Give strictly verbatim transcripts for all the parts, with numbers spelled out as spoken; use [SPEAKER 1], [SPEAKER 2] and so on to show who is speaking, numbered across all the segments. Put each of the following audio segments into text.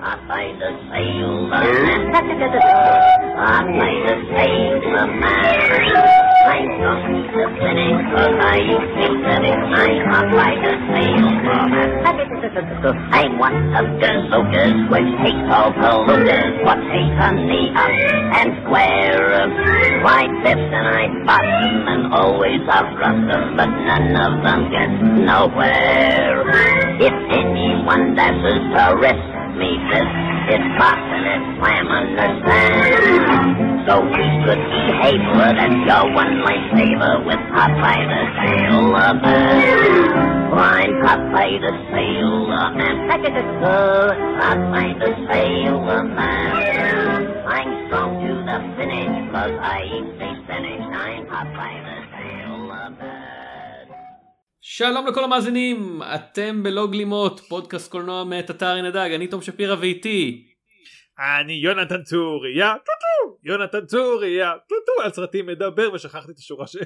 [SPEAKER 1] Popeye the Sailor Man. Popeye the Sailor Man. I'm going to finish cause I keep living. I'm Popeye the Sailor Man. I'm one of the looters which takes all polluters. What takes on the up and square. Why fifth and I bottom and always outrun them, but none of them get nowhere. If anyone dashes to risk me this, it's boxing and slam, understand? So please good behavior, that's your one lifesaver with Popeye the Sailor Man. I'm Popeye the Sailor Man. Popeye the Sailor Man. I'm strong to the finish, cause I stay finished. I'm Popeye the Sailor Man.
[SPEAKER 2] שלום לכל המאזינים, אתם בלא גלימות, פודקאסט קולנוע מאת אתר עין הדג, אני תום שפירא ואיתי
[SPEAKER 3] אני יונתן צוריה, טוטו, יונתן צוריה, טוטו, על סרטים מדבר ושכחתי את השורה ש...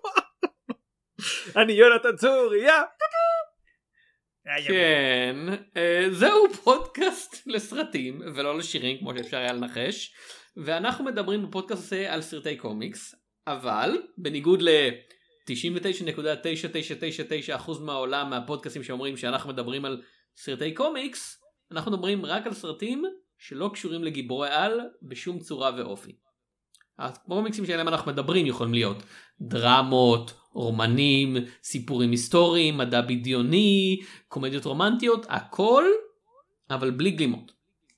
[SPEAKER 3] אני יונתן צוריה, טוטו.
[SPEAKER 2] כן, זהו פודקאסט לסרטים ולא לשירים כמו שאפשר היה לנחש, ואנחנו מדברים בפודקאסט הזה על סרטי קומיקס, אבל בניגוד ל... תשעים ותשע נקודה תשע תשע תשע תשע אחוז מהעולם מהפודקאסטים שאומרים שאנחנו מדברים על סרטי קומיקס, אנחנו מדברים רק על סרטים שלא קשורים לגיבורי על בשום צורה ואופי. הקומיקסים שעליהם אנחנו מדברים יכולים להיות דרמות, רומנים, סיפורים היסטוריים, מדע בדיוני, קומדיות רומנטיות, הכל, אבל בלי גלימות.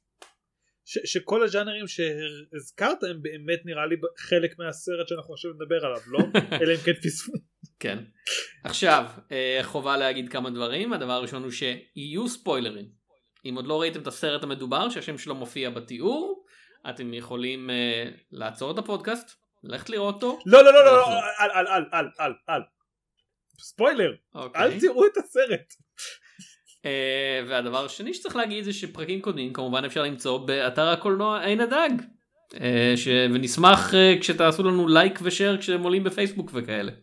[SPEAKER 3] ש- שכל הג'אנרים שהזכרת הם באמת נראה לי חלק מהסרט שאנחנו עכשיו נדבר עליו, לא? אלא אם כן פספוס.
[SPEAKER 2] כן. עכשיו, חובה להגיד כמה דברים. הדבר הראשון הוא שיהיו ספוילרים. אם עוד לא ראיתם את הסרט המדובר, שהשם שלו מופיע בתיאור, אתם יכולים לעצור את הפודקאסט, ללכת לראות אותו.
[SPEAKER 3] לא, לא, לא, לא, אל, אל, אל, אל, אל, אל. ספוילר. אל תראו את הסרט.
[SPEAKER 2] Uh, והדבר השני שצריך להגיד זה שפרקים קודמים כמובן אפשר למצוא באתר הקולנוע עין הדג, uh, ש... ונשמח uh, כשתעשו לנו לייק ושאר כשהם עולים בפייסבוק וכאלה.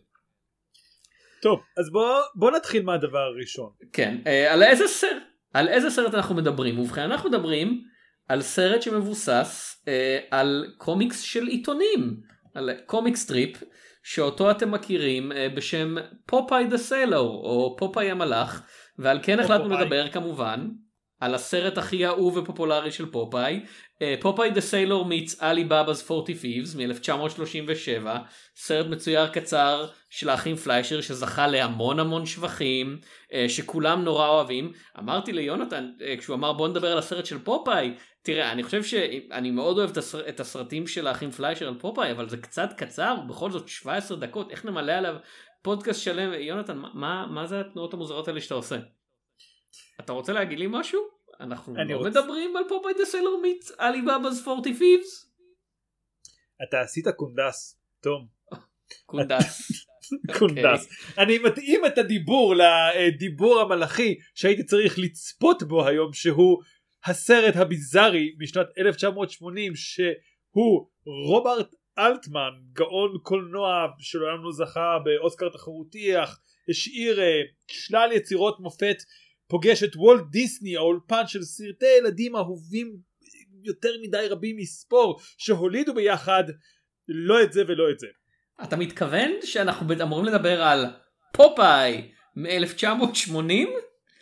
[SPEAKER 3] טוב, אז בוא, בוא נתחיל מהדבר הראשון.
[SPEAKER 2] כן, uh, על איזה סרט על איזה סרט אנחנו מדברים? ובכן אנחנו מדברים על סרט שמבוסס uh, על קומיקס של עיתונים, על קומיק סטריפ שאותו אתם מכירים uh, בשם פופאי דה סיילור או פופאי המלאך, ועל כן החלטנו לדבר כמובן על הסרט הכי אהוב ופופולרי של פופאי, פופאי דה סיילור מיטס עלי באבא's פורטי Thieves מ-אלף תשע מאות שלושים ושבע, סרט מצויר קצר של האחים פליישר שזכה להמון המון שבחים, שכולם נורא אוהבים. אמרתי ליונתן כשהוא אמר בוא נדבר על הסרט של פופאי, תראה אני חושב שאני מאוד אוהב את הסרטים של האחים פליישר על פופאי, אבל זה קצת קצר, בכל זאת שבע עשרה דקות, איך נמלא עליו פודקאסט שלם. יונתן, מה, מה זה התנועות המוזרות האלה שאתה עושה? אתה רוצה להגיד לי משהו? אנחנו לא רוצ... מדברים על פופאי דה סיילור מיטס עלי באבא's פורטי Thieves.
[SPEAKER 3] אתה עשית קונדס, תום.
[SPEAKER 2] קונדס.
[SPEAKER 3] קונדס. אני מתאים את הדיבור לדיבור המלאכי שהייתי צריך לצפות בו היום, שהוא הסרט הביזארי משנת אלף תשע מאות שמונים, שהוא רוברט אלטמן, גאון קולנוע שלעולם לא זכה באוסקר תחרותי, אך השאיר שלל יצירות מופת, פוגש את וולט דיסני, האולפן של סרטי ילדים אהובים יותר מדי רבים מספור, שהולידו ביחד לא את זה ולא את זה.
[SPEAKER 2] אתה מתכוון שאנחנו אמורים לדבר על פופאי מ-אלף תשע מאות שמונים?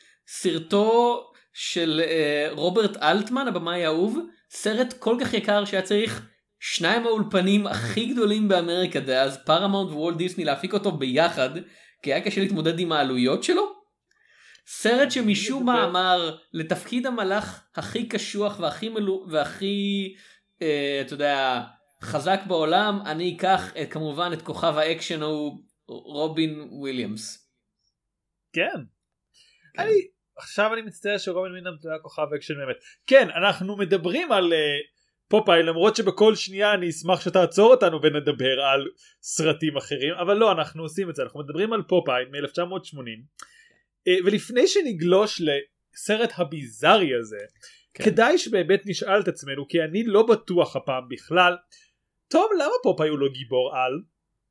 [SPEAKER 2] סרטו של uh, רוברט אלטמן, הבמאי האהוב, סרט כל כך יקר שהיה צריך שניים האולפנים הכי גדולים באמריקה דאז, פרמאונט ווולט דיסני, להפיק אותו ביחד, כי היה קשה להתמודד עם העלויות שלו. סרט שמשום מה אמר לתפקיד המלאך הכי קשוח והכי מלו והכי אה, אתה יודע חזק בעולם, אני אקח את, כמובן את כוכב האקשן הוא רובין וויליאמס.
[SPEAKER 3] כן, כן. אני, עכשיו אני מצטער שרובין וויליאמס היה כוכב האקשן באמת. כן, אנחנו מדברים על uh, פופאי, למרות שבכל שנייה אני אשמח שתעצור אותנו ונדבר על סרטים אחרים, אבל לא, אנחנו עושים את זה, אנחנו מדברים על פופאי מ-אלף תשע מאות שמונים, ולפני שנגלוש לסרט הביזארי הזה, כן. כדאי שבאמת נשאל את עצמנו, כי אני לא בטוח הפעם בכלל, טוב, למה פופאי הוא לא גיבור על?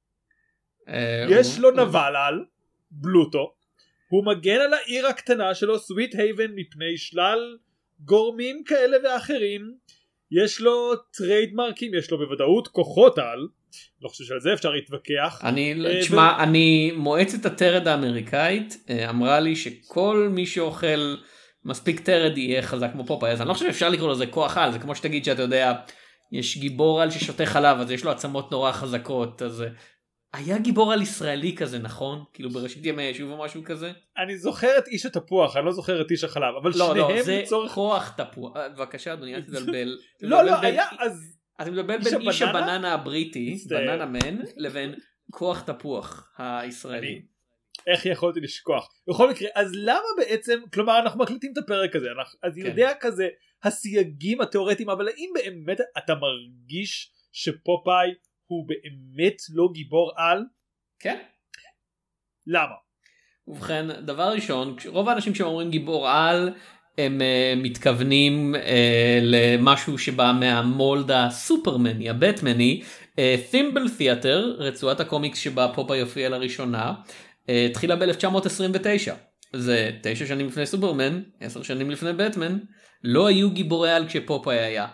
[SPEAKER 3] יש לו נבל על, בלוטו, הוא מגן על העיר הקטנה שלו, סוויט הייבן, מפני שלל גורמים כאלה ואחרים, יש לו טריידמרקים, יש לו בוודאות כוחות על, לא חושב שעל זה אפשר להתווכח.
[SPEAKER 2] אני, תשמע, אני, מועצת הטרד האמריקאית אמרה לי שכל מי שאוכל מספיק טרד יהיה חזק כמו פופאי, אז אני לא חושב שאפשר לקרוא לזה כוח על, זה כמו שתגיד שאתה יודע, יש גיבור על ששותה חלב, אז יש לו עצמות נורא חזקות, אז היה גיבור על ישראלי כזה, נכון? כאילו בראשית ימי היישוב או משהו כזה?
[SPEAKER 3] אני זוכר את איש התפוח, אני לא זוכר את איש החלב, אבל
[SPEAKER 2] לא,
[SPEAKER 3] שניהם
[SPEAKER 2] לא, זה
[SPEAKER 3] לצורך...
[SPEAKER 2] כוח תפוח, בבקשה אדוני, אל תתבלבל.
[SPEAKER 3] לא, לא, היה, אז...
[SPEAKER 2] אתה מדבר בין איש הבננה הבריטי, בננה מן, לבין כוח תפוח הישראלי.
[SPEAKER 3] איך יכולתי לשכוח? בכל מקרה, אז למה בעצם, כלומר אנחנו מקליטים את הפרק הזה, אז יודע כזה הסייגים התיאורטיים, אבל האם באמת אתה מרגיש שפופאי הוא באמת לא גיבור על?
[SPEAKER 2] כן.
[SPEAKER 3] למה?
[SPEAKER 2] ובכן, דבר ראשון, רוב האנשים שאומרים גיבור על, הם uh, מתכוונים uh, למשהו שבא מהמולד הסופרמני, הבטמני, תימבל תיאטר, רצועת הקומיקס שבה פופאי יופיע לראשונה, uh, התחילה ב-אלף תשע מאות עשרים ותשע. זה תשע שנים לפני סופרמן, עשר שנים לפני בטמן, לא היו גיבורי על כשפופאי היה.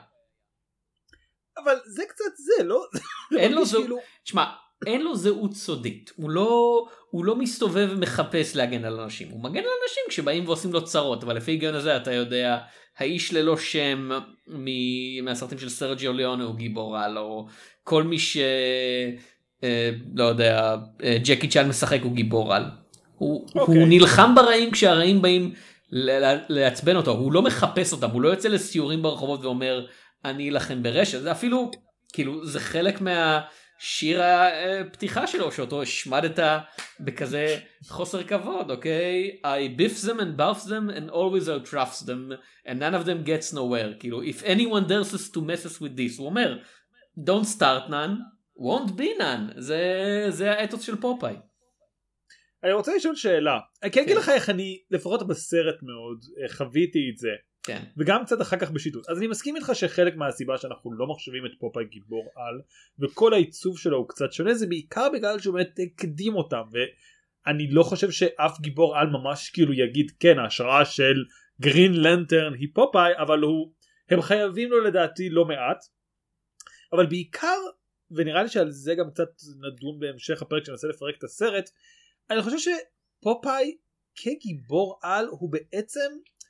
[SPEAKER 3] אבל זה קצת זה, לא?
[SPEAKER 2] אין לו זהות, תשמע, אין לו זהות סודית, הוא לא, הוא לא מסתובב ומחפש להגן על אנשים, הוא מגן על אנשים כשבאים ועושים לו צרות, אבל לפי היגיון הזה אתה יודע, האיש ללא שם מהסרטים של סרג'יו ליאונה הוא גיבור על, או כל מי ש... אה, לא יודע, ג'קי צ'אן משחק הוא גיבור על. הוא, okay. הוא נלחם ברעים כשהרעים באים לעצבן אותו, הוא לא מחפש אותם, הוא לא יוצא לסיורים ברחובות ואומר אני אלחם ברשת, זה אפילו, כאילו, זה חלק מהשיר הפתיחה שלו, שאותו השמדת בכזה חוסר כבוד, אוקיי? I biff them and buff them and always outruffs them and none of them gets nowhere, כאילו, if anyone dares to mess us with this, הוא אומר, don't start none, won't be none, זה, זה האתוס של פופאי.
[SPEAKER 3] אני רוצה לשאול שאלה, כי אגיד לך איך אני, לפחות בסרט מאוד, חוויתי את זה,
[SPEAKER 2] כן.
[SPEAKER 3] וגם קצת אחר כך בשיטות. אז אני מסכים איתך שחלק מהסיבה שאנחנו לא מחשבים את פופאי גיבור על, וכל העיצוב שלו הוא קצת שונה, זה בעיקר בגלל שהוא באמת הקדים אותם, ואני לא חושב שאף גיבור על ממש כאילו יגיד, כן, ההשראה של גרין לנטרן היא פופאי, אבל הוא, הם חייבים לו לדעתי לא מעט, אבל בעיקר, ונראה לי שעל זה גם קצת נדון בהמשך הפרק שננסה לפרק את הסרט, אני חושב שפופאי כגיבור על הוא בעצם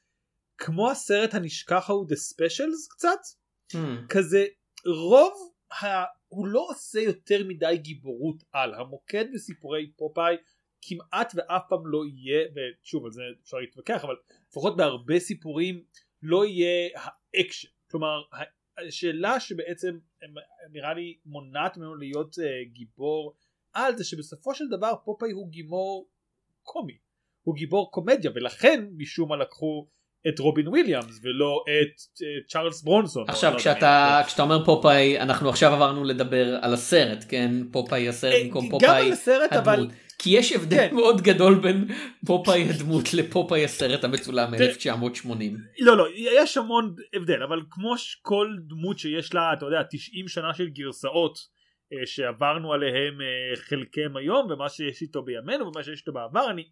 [SPEAKER 3] כמו הסרט הנשכח הוא The Specials קצת, mm. כזה רוב, ה... הוא לא עושה יותר מדי גיבורות על, המוקד בסיפורי פופאי כמעט ואף פעם לא יהיה, ושוב על זה אפשר להתווכח, אבל לפחות בהרבה סיפורים לא יהיה האקשן, כלומר השאלה שבעצם נראה לי מונעת ממנו להיות uh, גיבור על זה שבסופו של דבר פופאי הוא גיבור קומי, הוא גיבור קומדיה, ולכן משום מה לקחו את רובין וויליאמס ולא את צ'ארלס ברונסון.
[SPEAKER 2] עכשיו כשאתה כשאתה אומר פופאי, אנחנו עכשיו עברנו לדבר על הסרט, כן? פופאי הסרט במקום פופאי הדמות, כי יש הבדל מאוד גדול בין פופאי הדמות לפופאי הסרט המצולם מ-אלף תשע מאות שמונים.
[SPEAKER 3] לא לא, יש המון הבדל, אבל כמו כל דמות שיש לה, אתה יודע, תשעים שנה של גרסאות שעברנו עליהם חלקם היום, ומה שיש איתו בימינו ומה שיש איתו בעבר, אני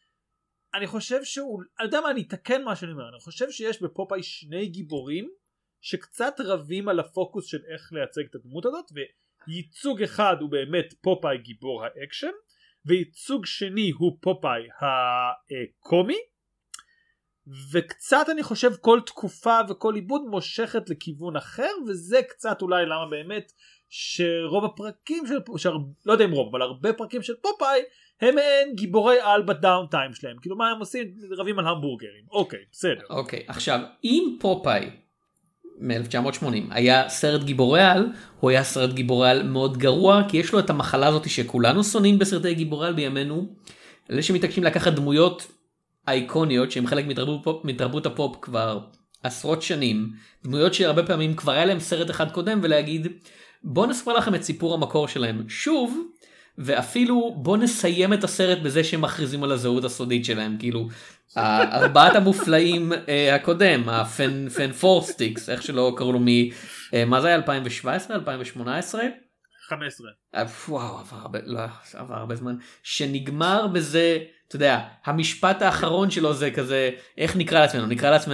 [SPEAKER 3] אני חושב שהוא, אני יודע מה, אני אתקן מה שאני אומר, אני חושב שיש בפופאי שני גיבורים שקצת רבים על הפוקוס של איך לייצג את הדמות הזאת, וייצוג אחד הוא באמת פופאי גיבור האקשן, וייצוג שני הוא פופאי הקומי, וקצת אני חושב כל תקופה וכל עיבוד מושכת לכיוון אחר, וזה קצת אולי למה באמת שרוב הפרקים של, שר, לא יודע אם רוב, אבל הרבה פרקים של פופאי הם אין גיבורי על בדאון טיים שלהם, כאילו מה הם עושים? רבים על המבורגרים. אוקיי, בסדר.
[SPEAKER 2] אוקיי, עכשיו אם פופאי מ-אלף תשע מאות שמונים היה סרט גיבורי על, הוא היה סרט גיבורי על מאוד גרוע, כי יש לו את המחלה הזאת שכולנו שונאים בסרטי גיבורי על בימינו, אלה שמתעקשים לקחת דמויות אייקוניות שהם חלק מתרבות, פופ, מתרבות הפופ כבר עשרות שנים, דמויות שהרבה פעמים כבר היה להם סרט אחד קודם, ולהגיד בוא נספר לכם את סיפור המקור שלהם שוב, ואפילו בוא נסיים את הסרט בזה שהם מכריזים על הזהות הסודית שלהם, כאילו ארבעת המופלאים הקודם, הפן פן פורסטיקס, איך שלא קראו לו, מה זה היה, אלפיים שבע עשרה אלפיים שמונה עשרה
[SPEAKER 3] חמש עשרה
[SPEAKER 2] וואו, עבר הרבה, לא, עבר הרבה זמן, שנגמר בזה, אתה יודע, המשפט האחרון שלו זה כזה, איך נקרא לעצמנו? נקרא לעצמנו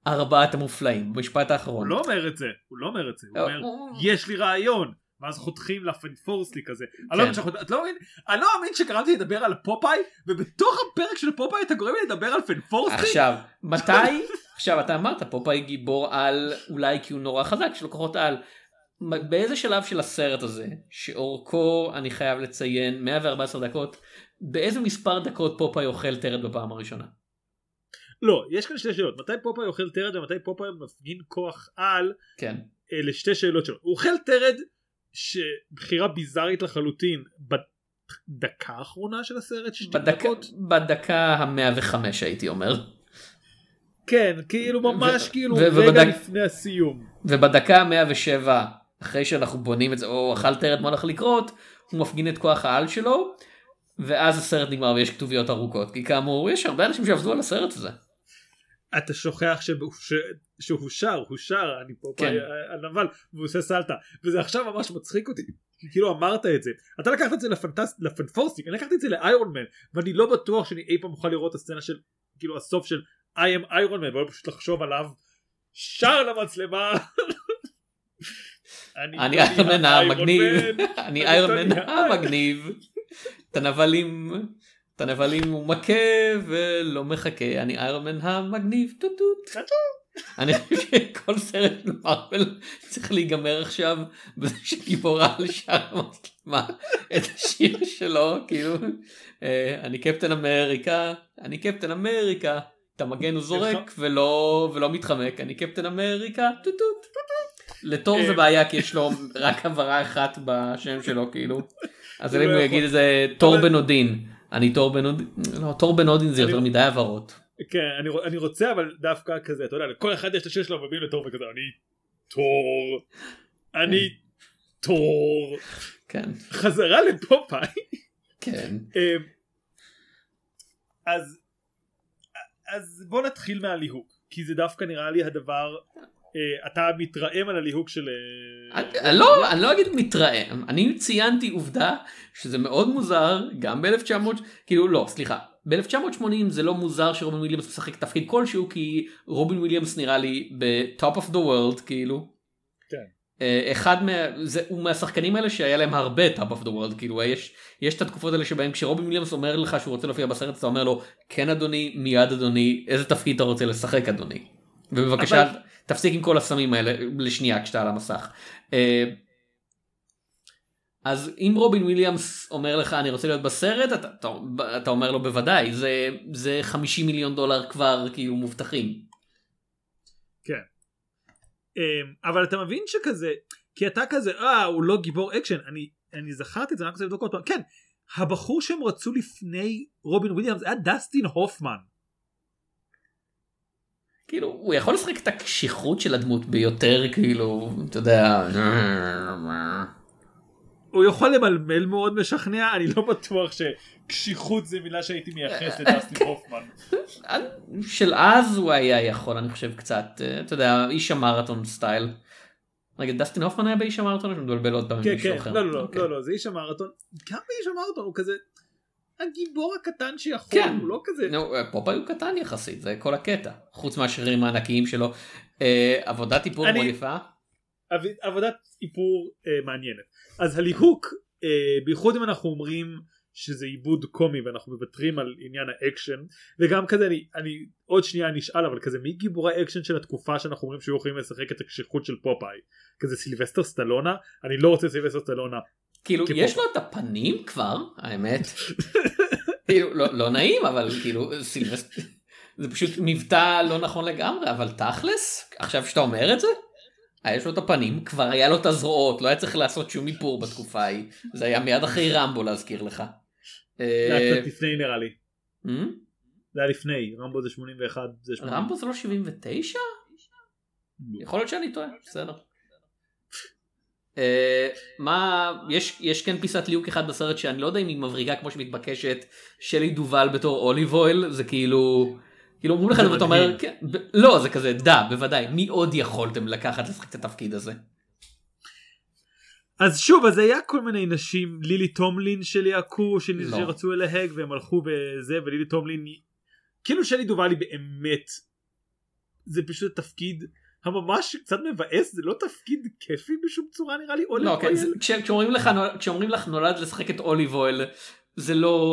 [SPEAKER 2] ארבעת המופלאים, במשפט
[SPEAKER 3] הוא
[SPEAKER 2] האחרון.
[SPEAKER 3] לא אומר את זה, הוא לא אומר את זה, הוא
[SPEAKER 2] לא,
[SPEAKER 3] אומר,
[SPEAKER 2] הוא-
[SPEAKER 3] יש לי רעיון, ואז חותכים לפנפורסלי כזה. אני לא
[SPEAKER 2] כן.
[SPEAKER 3] מאמין שאנחנו- את לא מבין? אני לא מאמין שקראתי לדבר על פופאי, ובתוך הפרק של פופאי אתה גורם לי לדבר על פנפורסלי?
[SPEAKER 2] עכשיו, מתי, עכשיו אתה אמרת, פופאי גיבור על, אולי כי הוא נורא חזק, של כוחות על, באיזה שלב של הסרט הזה, שאורכו, אני חייב לציין, מאה וארבע עשרה דקות, באיזה מספר דקות פופאי אוכל טרד בפעם הראשונה?
[SPEAKER 3] לא, יש כאן שתי שאלות, מתי פופאי אוכל טרד ומתי פופאי מפגין כוח על,
[SPEAKER 2] כן.
[SPEAKER 3] אלה שתי שאלות שלו. הוא אוכל טרד שבחירה ביזארית לחלוטין בדקה האחרונה של הסרט, שתי
[SPEAKER 2] בדקה,
[SPEAKER 3] דקות.
[SPEAKER 2] בדקה המאה וחמש הייתי אומר.
[SPEAKER 3] כן, כאילו ממש
[SPEAKER 2] ו-
[SPEAKER 3] כאילו
[SPEAKER 2] ו-
[SPEAKER 3] רגע
[SPEAKER 2] ובדק-
[SPEAKER 3] לפני הסיום.
[SPEAKER 2] ובדקה המאה ושבע, אחרי שאנחנו בונים את זה, או אכל טרד מה הולך לקרות, הוא מפגין את כוח העל שלו, ואז הסרט נגמר ויש כתוביות ארוכות, כי כאמור, יש הרבה אנשים שעבדו על הסרט הזה.
[SPEAKER 3] אתה שוכח שהוא, ש... שהוא שר, הוא שר, אני פה
[SPEAKER 2] כן.
[SPEAKER 3] פה הנבל, והוא עושה סלטה, וזה עכשיו ממש מצחיק אותי, כי כאילו אמרת את זה, אתה לקחת את זה לפנטס... לפנפורסטיק, אני לקחתי את זה לאיירון מן, ואני לא בטוח שאני אי פעם אוכל לראות את הסצנה של, כאילו הסוף של I am Iron Man, ולא פשוט לחשוב עליו, שר למצלמה,
[SPEAKER 2] אני איירון מן המגניב, אני
[SPEAKER 3] אני
[SPEAKER 2] איירון מן
[SPEAKER 3] טוני
[SPEAKER 2] המגניב, את הנבלים, את הנבלים הוא מכה ולא מחכה, אני איירון מן המגניב, טוט טוט. אני חושב שכל סרט מרוויל צריך להיגמר עכשיו בזה שגיבור על שר המצלמה את השיר שלו, כאילו אני קפטן אמריקה, אני קפטן אמריקה, את המגן הוא זורק ולא ולא מתחמק, אני קפטן אמריקה, טוט טוט. לתור זה בעיה כי יש לו רק הברה אחת בשם שלו, כאילו, אז אם הוא יגיד את זה תור בן אודין, אני תור בן אודין, לא, תור בן אודין זה יותר מדי הברות.
[SPEAKER 3] כן, אני, אני רוצה אבל דווקא כזה, אתה יודע, לכל אחד יש את השיר שלו ומביאים לתור וכזה, אני תור, אני תור.
[SPEAKER 2] כן.
[SPEAKER 3] חזרה לפופאי.
[SPEAKER 2] כן.
[SPEAKER 3] אז, אז בוא נתחיל מהליהוק, כי זה דווקא נראה לי הדבר, אתה מתרעם על הליהוק של...
[SPEAKER 2] לא, אני לא אגיד מתרעם, אני ציינתי עובדה שזה מאוד מוזר, גם ב-אלף תשע מאות, כאילו לא, סליחה. ב-אלף תשע מאות שמונים זה לא מוזר שרובין וויליאמס משחק תפקיד כלשהו, כי רובין וויליאמס נראה לי ב-top of the world, כאילו.
[SPEAKER 3] כן.
[SPEAKER 2] אחד מה... זה, הוא מהשחקנים האלה שהיה להם הרבה top of the world, כאילו יש, יש את התקופות האלה שבהם כשרובין וויליאמס אומר לך שהוא רוצה להופיע בסרט, אתה אומר לו, כן אדוני, מיד אדוני, איזה תפקיד אתה רוצה לשחק אדוני? ובבקשה, אבל... תפסיק עם כל הסמים האלה לשנייה כשאתה על המסך. אז אם רובין וויליאמס אומר לך אני רוצה להיות בסרט, אתה, אתה, אתה אומר לו בוודאי, זה, זה חמישים מיליון דולר כבר כאילו מובטחים.
[SPEAKER 3] כן. אבל אתה מבין שכזה, כי אתה כזה, אה, הוא לא גיבור אקשן, אני, אני זכרתי את זה, אני רוצה לבדוק עוד פעם, כן, הבחור שהם רצו לפני רובין וויליאמס היה דסטין הופמן.
[SPEAKER 2] כאילו, הוא יכול לשחק את הקשיחות של הדמות ביותר, כאילו, אתה יודע...
[SPEAKER 3] הוא יכול למלמל מאוד משכנע, אני לא בטוח שקשיחות זה מילה שהייתי מייחס לדסטין הופמן.
[SPEAKER 2] של אז הוא היה יכול, אני חושב קצת, אתה יודע, איש המרתון סטייל. רגע, דסטין הופמן היה באיש המרתון, או שמדולבל עוד פעם עם מישהו אחר?
[SPEAKER 3] לא, לא, לא, לא, זה איש המרתון. גם באיש המרתון הוא כזה... הגיבור הקטן שיכול,
[SPEAKER 2] כן.
[SPEAKER 3] הוא לא כזה.
[SPEAKER 2] נו, פופאי הוא קטן יחסית, זה כל הקטע. חוץ מהשרירים הענקיים שלו. עבודת איפור
[SPEAKER 3] אני...
[SPEAKER 2] מאוד יפה.
[SPEAKER 3] עבודת איפור אה, מעניינת. אז הליהוק, אה, בייחוד אם אנחנו אומרים שזה עיבוד קומי ואנחנו מוותרים על עניין האקשן, וגם כזה אני, אני עוד שנייה נשאל, אבל כזה מי גיבורי האקשן של התקופה שאנחנו אומרים שהיו יכולים לשחק את הקשיחות של פופאי? כזה סילבסטר סטלונה? אני לא רוצה סילבסטר סטלונה.
[SPEAKER 2] כאילו יש לו את הפנים כבר, האמת. כאילו לא, לא נעים, אבל כאילו סילבסטר, זה פשוט מבטא לא נכון לגמרי, אבל תכלס, עכשיו שאתה אומר את זה, יש לו את הפנים, כבר היה לו את הזרועות, לא היה צריך לעשות שום איפור בתקופה ההיא, זה היה מיד אחרי רמבו להזכיר לך.
[SPEAKER 3] זה היה קצת לפני נראה לי. זה היה לפני, רמבו זה שמונים ואחת, זה שמונים.
[SPEAKER 2] רמבו זה לא שבעים ותשע? יכול להיות שאני טועה, בסדר. מה, יש, יש כן פיסת ליהוק אחד בסרט שאני לא יודע אם היא מבריגה כמו שמתבקשת, שלי דובל בתור אוליב אויל, זה כאילו... כאילו אומרים לך את זה ואתה אומר, כן, ב- לא, זה כזה, דה, בוודאי, מי עוד יכולתם לקחת לשחק את התפקיד הזה?
[SPEAKER 3] אז שוב, אז היה כל מיני נשים, לילי טומלין שליהקו,
[SPEAKER 2] לא.
[SPEAKER 3] שרצו להג והם הלכו בזה, ולילי טומלין, כאילו שלי דובלי באמת זה פשוט תפקיד הממש קצת מבאס, זה לא תפקיד כיפי בשום צורה נראה לי.
[SPEAKER 2] לא, כן, זה, כש, כשאומרים לך, כשאומרים לך נולד לשחק את אוליב אויל, זה לא...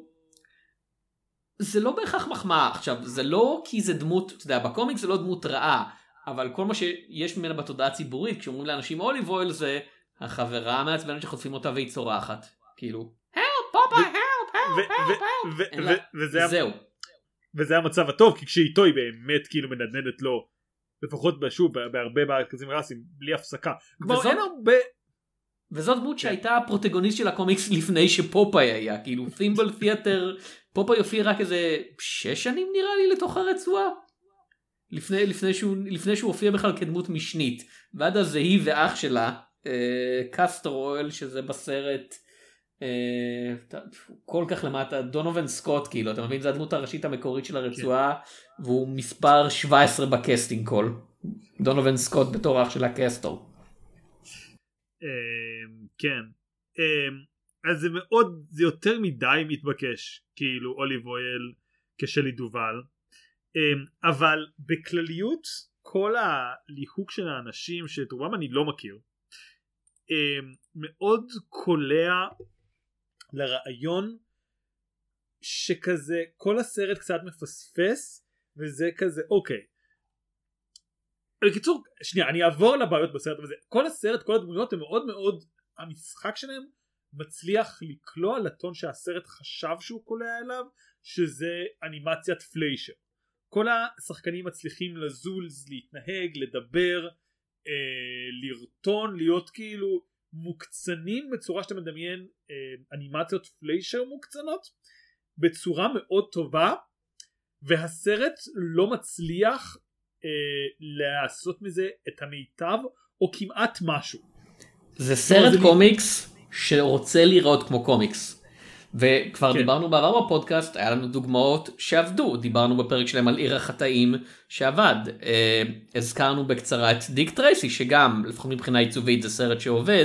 [SPEAKER 2] זה לא בהכרח מחמאה. עכשיו, זה לא כי זה דמות, אתה יודע, בקומיק זה לא דמות רעה, אבל כל מה שיש ממנה בתודעה הציבורית, כשאומרים לאנשים אוליב אויל זה החברה המעצבנת שחוטפים אותה והיא צורחת. כאילו, help, פאפה, help, help, help, help. זהו.
[SPEAKER 3] וזה המצב הטוב, כי כשאיתו היא באמת כאילו מנדנדת לו, לפחות שוב, בהרבה מרכזים רסים, בלי הפסקה. כבר אין הרבה...
[SPEAKER 2] וזאת דמות שהייתה הפרוטגוניסט של הקומיקס לפני שפופאי היה, כאילו תימבל תיאטר, פופאי הופיע רק איזה שש שנים נראה לי לתוך הרצועה, לפני, לפני, שהוא, לפני שהוא הופיע בכלל כדמות משנית, ועד אז זה היא ואח שלה, אה, קסטור אויל, שזה בסרט, אה, כל כך למטה, דונובן סקוט, כאילו, אתה מבין, זה הדמות הראשית המקורית של הרצועה, כן. והוא מספר שבע עשרה בקסטינג קול, דונובן סקוט בתור אח של הקסטור.
[SPEAKER 3] כן, אז זה מאוד, זה יותר מדי מתבקש כאילו אוליב אויל כשלי דובל, אבל בכלליות כל הליהוק של האנשים שאת רובם אני לא מכיר מאוד קולע לרעיון שכזה כל הסרט קצת מפספס, וזה כזה אוקיי, בקיצור, שנייה, אני אעבור לבעיות בסרט הזה. כל הסרט, כל הדמויות הם מאוד מאוד, המשחק שלהם מצליח לקלוע לטון שהסרט חשב שהוא קולע אליו, שזה אנימציית פליישר. כל השחקנים מצליחים לזולז, להתנהג, לדבר, אה, לרטון, להיות כאילו מוקצנים בצורה שאתה מדמיין אה, אנימציות פליישר מוקצנות, בצורה מאוד טובה, והסרט לא מצליח לעשות מזה את המיטב או כמעט משהו.
[SPEAKER 2] זה סרט קומיקס שרוצה לראות כמו קומיקס, וכבר דיברנו בעבר בפודקאסט, היה לנו דוגמאות שעבדו, דיברנו בפרק שלהם על עיר החטאים שעבד, הזכרנו בקצרה את דיק טרייסי שגם לפחות מבחינה עיצובית זה סרט שעובד,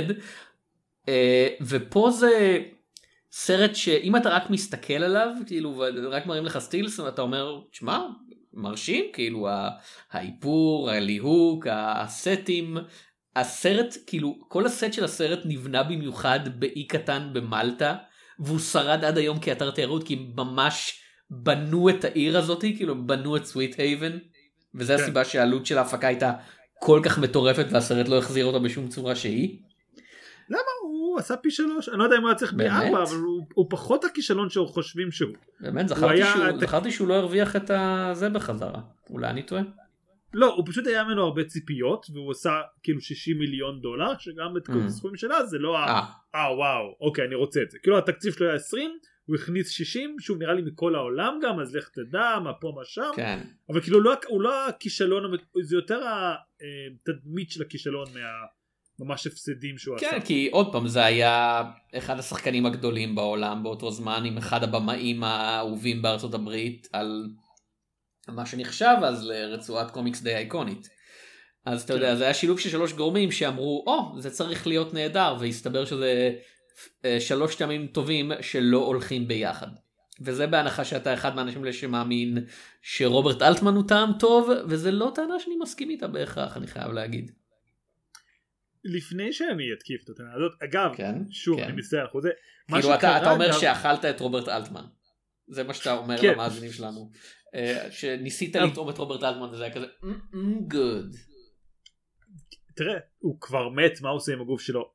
[SPEAKER 2] ופה זה סרט שאם אתה רק מסתכל עליו כאילו רק מראים לך סטילס ואתה אומר תשמע מרשים, כאילו האיפור, הליהוק, הסטים, הסרט, כאילו כל הסט של הסרט נבנה במיוחד באי קטן במלטה, והוא שרד עד היום כאתר תיירות, כי ממש בנו את העיר הזאת, כאילו בנו את סוויט הייבן, וזה כן. הסיבה שהעלות של ההפקה הייתה כל כך מטורפת, והסרט לא החזיר אותה בשום צורה שהיא.
[SPEAKER 3] למה? הוא עשה פי שלוש, אני לא יודע אם הוא היה צריך פי ארבע, אבל הוא, הוא פחות הכישלון שהוא חושבים שהוא.
[SPEAKER 2] באמת, זכרתי, היה... שהוא, זכרתי שהוא לא הרוויח את זה בחזרה, אולי אני טועה?
[SPEAKER 3] לא, הוא פשוט היה ממנו הרבה ציפיות, והוא עשה כאילו שישים מיליון דולר, שגם את כל הסכומים שלה זה לא ה... אה וואו, אוקיי אני רוצה את זה. כאילו התקציב שלו היה עשרים, הוא הכניס שישים, שוב נראה לי מכל העולם גם, אז לך תדע מה פה מה שם,
[SPEAKER 2] כן.
[SPEAKER 3] אבל כאילו לא, הוא לא הכישלון, זה יותר התדמית של הכישלון מה... ממש הפסדים שהוא
[SPEAKER 2] כן,
[SPEAKER 3] עשה.
[SPEAKER 2] כן, כי עוד פעם זה היה אחד השחקנים הגדולים בעולם באותו זמן, עם אחד הבמאים האהובים בארצות הברית, על מה שנחשב אז לרצועת קומיקס די אייקונית. אז אתה יודע, זה היה שילוב של שלוש גורמים שאמרו, או, זה צריך להיות נהדר, והסתבר שזה שלוש טעמים טובים שלא הולכים ביחד. וזה בהנחה שאתה אחד מהאנשים שמאמין שרוברט אלטמן הוא טעם טוב, וזה לא טענה שאני מסכים איתה בהכרח, אני חייב להגיד.
[SPEAKER 3] לפני שאני אתקיף את הטענה הזאת, אגב,
[SPEAKER 2] כן,
[SPEAKER 3] שוב,
[SPEAKER 2] כן.
[SPEAKER 3] אני מצטער, חוזה,
[SPEAKER 2] כאילו אתה, אתה אומר גם... שאכלת את רוברט אלטמן, זה מה שאתה אומר כן. למאזינים שלנו, שניסית לטעום את רוברט אלטמן, וזה היה כזה, גוד.
[SPEAKER 3] תראה, הוא כבר מת, מה הוא עושה עם הגוף שלו?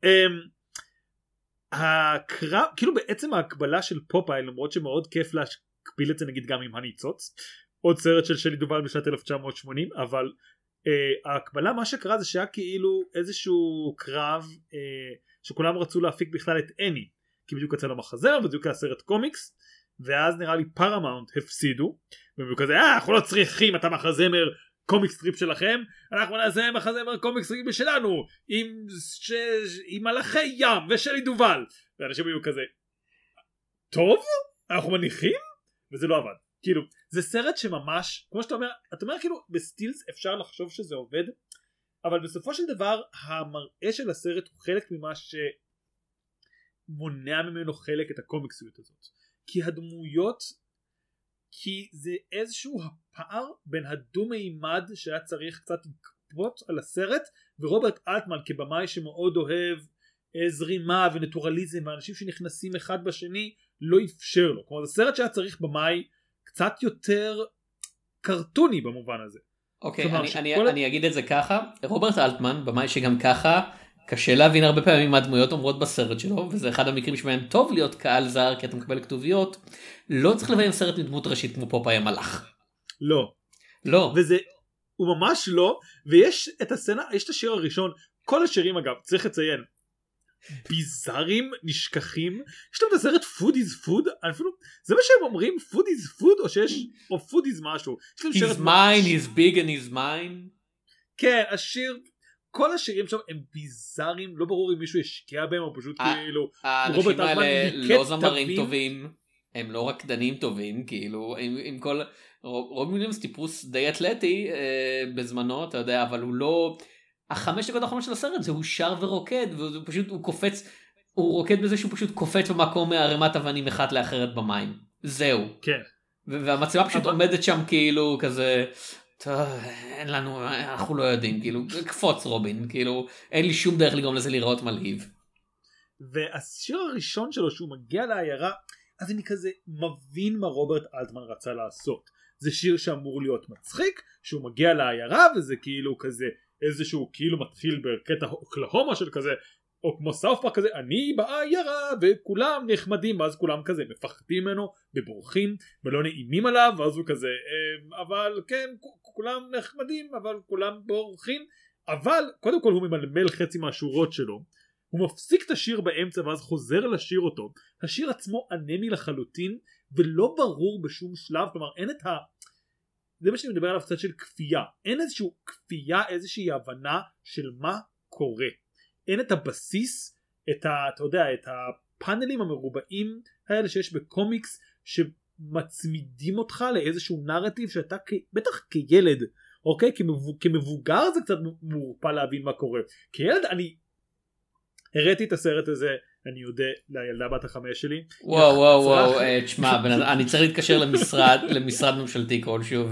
[SPEAKER 3] הקרב, כאילו בעצם ההקבלה של פופאי, למרות שמאוד כיף להקביל את זה נגיד גם עם הניצוץ, עוד סרט של שלי דובל בשנת אלף תשע מאות שמונים, אבל Uh, ההקבלה מה שקרה זה שהיה כאילו איזשהו קרב uh, שכולם רצו להפיק בכלל את אני, כי בדיוק יצא לו מחזר ובדיוק היה סרט קומיקס, ואז נראה לי פרמאונט הפסידו ובדיוק כזה אה אנחנו לא צריכים את המחזמר קומיקס טריפ שלכם, אנחנו נעשה מחזמר קומיקס טריפ שלנו עם, ש... עם מלאכי ים ושלי דובל, ואנשים היו כזה טוב אנחנו מניחים, וזה לא עבד. כאילו זה סרט שממש כמו שאתה אומר, אתה אומר כאילו בסטילס אפשר לחשוב שזה עובד, אבל בסופו של דבר המראה של הסרט הוא חלק ממה שמונע ממנו חלק את הקומיקסיות הזאת, כי הדמויות כי זה איזשהו הפער בין הדו-מימד שהיה צריך קצת לקפות על הסרט, ורוברט אלטמן כבמאי שמאוד אוהב זרימה ונטורליזם ואנשים שנכנסים אחד בשני לא אפשר לו. כלומר זה סרט שהיה צריך במאי קצת יותר קרטוני במובן הזה.
[SPEAKER 2] אוקיי, אני, אני, כל... אני אגיד את זה ככה, רוברט אלטמן, במאי שגם ככה קשה להבין הרבה פעמים מה הדמויות אומרות בסרט שלו, וזה אחד המקרים שבהם טוב להיות קהל זר כי אתה מקבל כתוביות, לא צריך לביים סרט עם דמות ראשית כמו פופאי המלאך.
[SPEAKER 3] לא.
[SPEAKER 2] לא.
[SPEAKER 3] וזה, הוא ממש לא, ויש את הסצנה, יש את השיר הראשון, כל השירים אגב, צריך לציין, ביזארים, נשכחים, יש להם את הסרט food is food, אפילו, זה מה שהם אומרים, food is food, או שיש, או food is משהו.
[SPEAKER 2] He's mine, he's big and he's mine.
[SPEAKER 3] כן, השיר, כל השירים שם הם ביזארים, לא ברור אם מישהו השקיע בהם, או פשוט כאילו,
[SPEAKER 2] האנשים האלה לא זמרים טובים, הם לא רקדנים טובים, כאילו, עם כל, רובין וויליאמס טיפוס די אתלטי בזמנו, אתה יודע, אבל הוא לא... החמש דקות האחרונות של הסרט זה הוא שר ורוקד, והוא פשוט, הוא קופץ, הוא רוקד בזה שהוא פשוט קופץ במקום מערימת אבנים אחת לאחרת במים. זהו.
[SPEAKER 3] כן.
[SPEAKER 2] והמצלמה פשוט עומדת שם כאילו כזה, טוב, אין לנו, אנחנו לא יודעים, כאילו, קפוץ רובין, כאילו, אין לי שום דרך לגרום לזה לראות מלהיב.
[SPEAKER 3] והשיר הראשון שלו שהוא מגיע לעיירה, אז אני כזה מבין מה רוברט אלטמן רצה לעשות. זה שיר שאמור להיות מצחיק, שהוא מגיע לעיירה וזה כאילו כזה, איזשהו כאילו מתחיל בקטע אוקלהומה של כזה, או כמו סאוף פארק כזה, אני בעיירה וכולם נחמדים, ואז כולם כזה מפחדים ממנו ובורחים ולא נעימים עליו, ואז הוא כזה, אבל כן, כולם נחמדים אבל כולם בורחים, אבל קודם כל הוא ממלמל חצי מהשורות שלו, הוא מפסיק את השיר באמצע ואז חוזר לשיר אותו, השיר עצמו אנמי לחלוטין ולא ברור בשום שלב, כלומר אין את ה... זה מה שאני מדבר עליו קצת של כפייה, אין איזושהי כפייה, איזושהי הבנה של מה קורה, אין את הבסיס, את ה, אתה יודע, את הפאנלים המרובעים האלה שיש בקומיקס שמצמידים אותך לאיזשהו נרטיב שאתה בטח כילד, אוקיי, כמבוגר זה קצת מורפא להבין מה קורה, כילד אני הראיתי את הסרט הזה, אני יודע, לילדה בת החמש שלי.
[SPEAKER 2] וואו וואו וואו, תשמע, אני צריך להתקשר למשרד, למשרד ממשלתי כלשהו,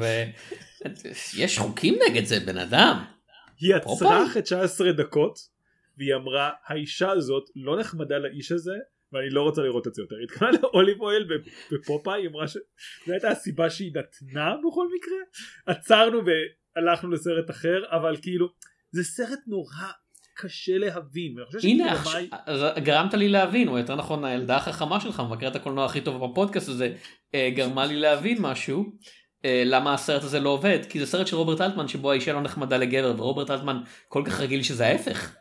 [SPEAKER 2] ויש חוקים נגד זה, בן אדם.
[SPEAKER 3] היא עצרה אחרי תשע עשרה דקות, והיא אמרה, האישה הזאת לא נחמדה לאיש הזה, ואני לא רוצה לראות את זה יותר. היא התקנה לאוליב אויל בפופאי, היא אמרה שזו הייתה הסיבה שהיא נתנה בכל מקרה. עצרנו והלכנו לסרט אחר, אבל כאילו, זה סרט נורא קשה להבין.
[SPEAKER 2] הנה, גרמת לי להבין, או יותר נכון, הילדה החכמה שלך, מבקרת הקולנוע הכי טוב בפודקאסט הזה, גרמה לי להבין משהו, למה הסרט הזה לא עובד, כי זה סרט של רוברט אלטמן, שבו האישה לא נחמדה לגבר, ורוברט אלטמן כל כך רגיל שזה ההפך.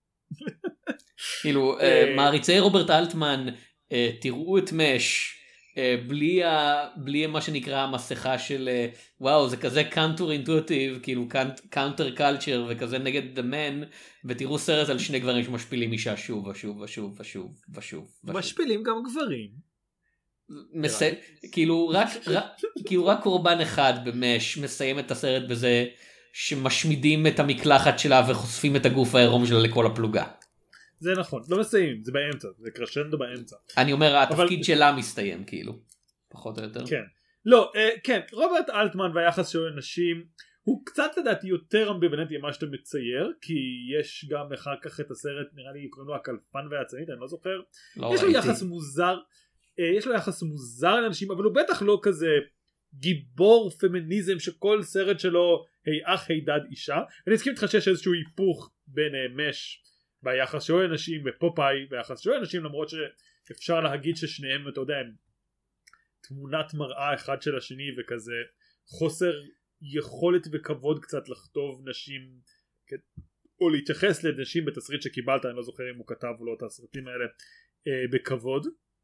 [SPEAKER 2] כאילו, מעריצי רוברט אלטמן, תראו את מש, בלי, ה, בלי מה שנקרא המסכה של וואו זה כזה קאונטר אינטואיטיב, כאילו קאונטר קלצ'ר וכזה נגד דמן, ותראו סרט על שני גברים שמשפילים אישה שוב ושוב ושוב ושוב ושוב.
[SPEAKER 3] משפילים גם גברים.
[SPEAKER 2] מס... כאילו, רק, רק, כאילו רק קורבן אחד במש מסיים את הסרט בזה שמשמידים את המקלחת שלה וחושפים את הגוף העירום שלה לכל הפלוגה.
[SPEAKER 3] זה נכון, לא מסיים, זה באמצע, זה קרשנדו באמצע.
[SPEAKER 2] אני אומר, התפקיד אבל... שלה מסתיים, כאילו, פחות או יותר.
[SPEAKER 3] כן, לא, אה, כן, רוברט אלטמן והיחס שלו לנשים, הוא קצת לדעתי יותר אמביוולנטי ממה שאתה מצייר, כי יש גם אחר כך את הסרט, נראה לי קוראים לו הקלפן והצנית, אני לא זוכר.
[SPEAKER 2] לא
[SPEAKER 3] יש
[SPEAKER 2] ראיתי.
[SPEAKER 3] לו יחס מוזר, אה, יש לו יחס מוזר לאנשים, אבל הוא בטח לא כזה גיבור פמיניזם שכל סרט שלו, היי אח, היי דד אישה. אני אסכים איתך שיש איזשהו היפוך בין אה, מש, ביחס שלו לנשים ופופאי ביחס שלו לנשים, למרות שאפשר להגיד ששניהם, אתה יודע, הם תמונת מראה אחד של השני, וכזה חוסר יכולת וכבוד קצת לכתוב נשים או להתייחס לנשים בתסריט שקיבלת, אני לא זוכר אם הוא כתב או לא את הסרטים האלה אה, בכבוד.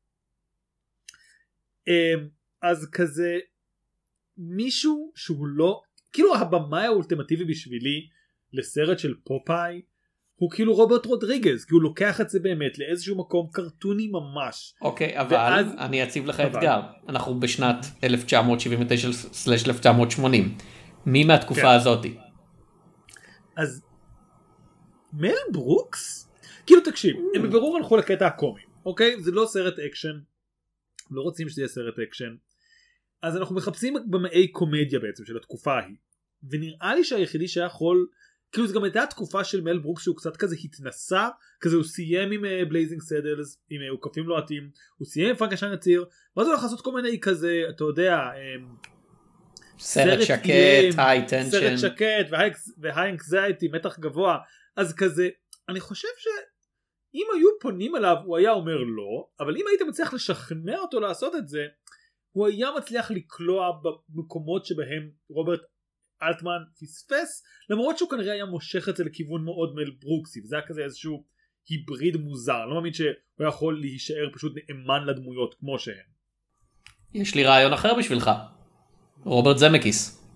[SPEAKER 3] אה, אז כזה מישהו שהוא לא, כאילו הבמאי האולטימטיבי בשבילי לסרט של פופאי הוא כאילו רוברט רודריגז, כי הוא לוקח את זה באמת לאיזשהו מקום קרטוני ממש.
[SPEAKER 2] אוקיי, אבל ואז... אני אציב לך אבל... אתגר. אנחנו בשנת אלף תשע מאות שבעים ותשע אלף תשע מאות שמונים. מי מהתקופה כן. הזאתי?
[SPEAKER 3] אז מל ברוקס? כאילו תקשיב, הם בבירור הלכו לקטע הקומי, אוקיי? זה לא סרט אקשן. לא רוצים שזה יהיה סרט אקשן. אז אנחנו מחפשים במאי קומדיה בעצם של התקופה ההיא, ונראה לי שהיחידי שיכול, כאילו זה גם הייתה התקופה של מל ברוקס שהוא קצת כזה התנסה, כזה הוא סיים עם בלייזינג סדלס, עם עוקפים לוהטים, הוא סיים עם פרנקנשטיין הצעיר, ואז הוא הולך לעשות כל מיני כזה, אתה יודע,
[SPEAKER 2] סרט שקט, היי טנשן,
[SPEAKER 3] סרט שקט והיי אנקזייטי, מתח גבוה, אז כזה, אני חושב שאם היו פונים עליו הוא היה אומר לא, אבל אם היית מצליח לשכנע אותו לעשות את זה, הוא היה מצליח לקלוע במקומות שבהם רוברט אלטמן פספס, למרות שהוא כנראה היה מושך את זה לכיוון מאוד מל ברוקסי, וזה היה כזה איזשהו היבריד מוזר, אני לא מאמין שהוא יכול להישאר פשוט נאמן לדמויות כמו שהן.
[SPEAKER 2] יש לי רעיון אחר בשבילך, רוברט זמקיס.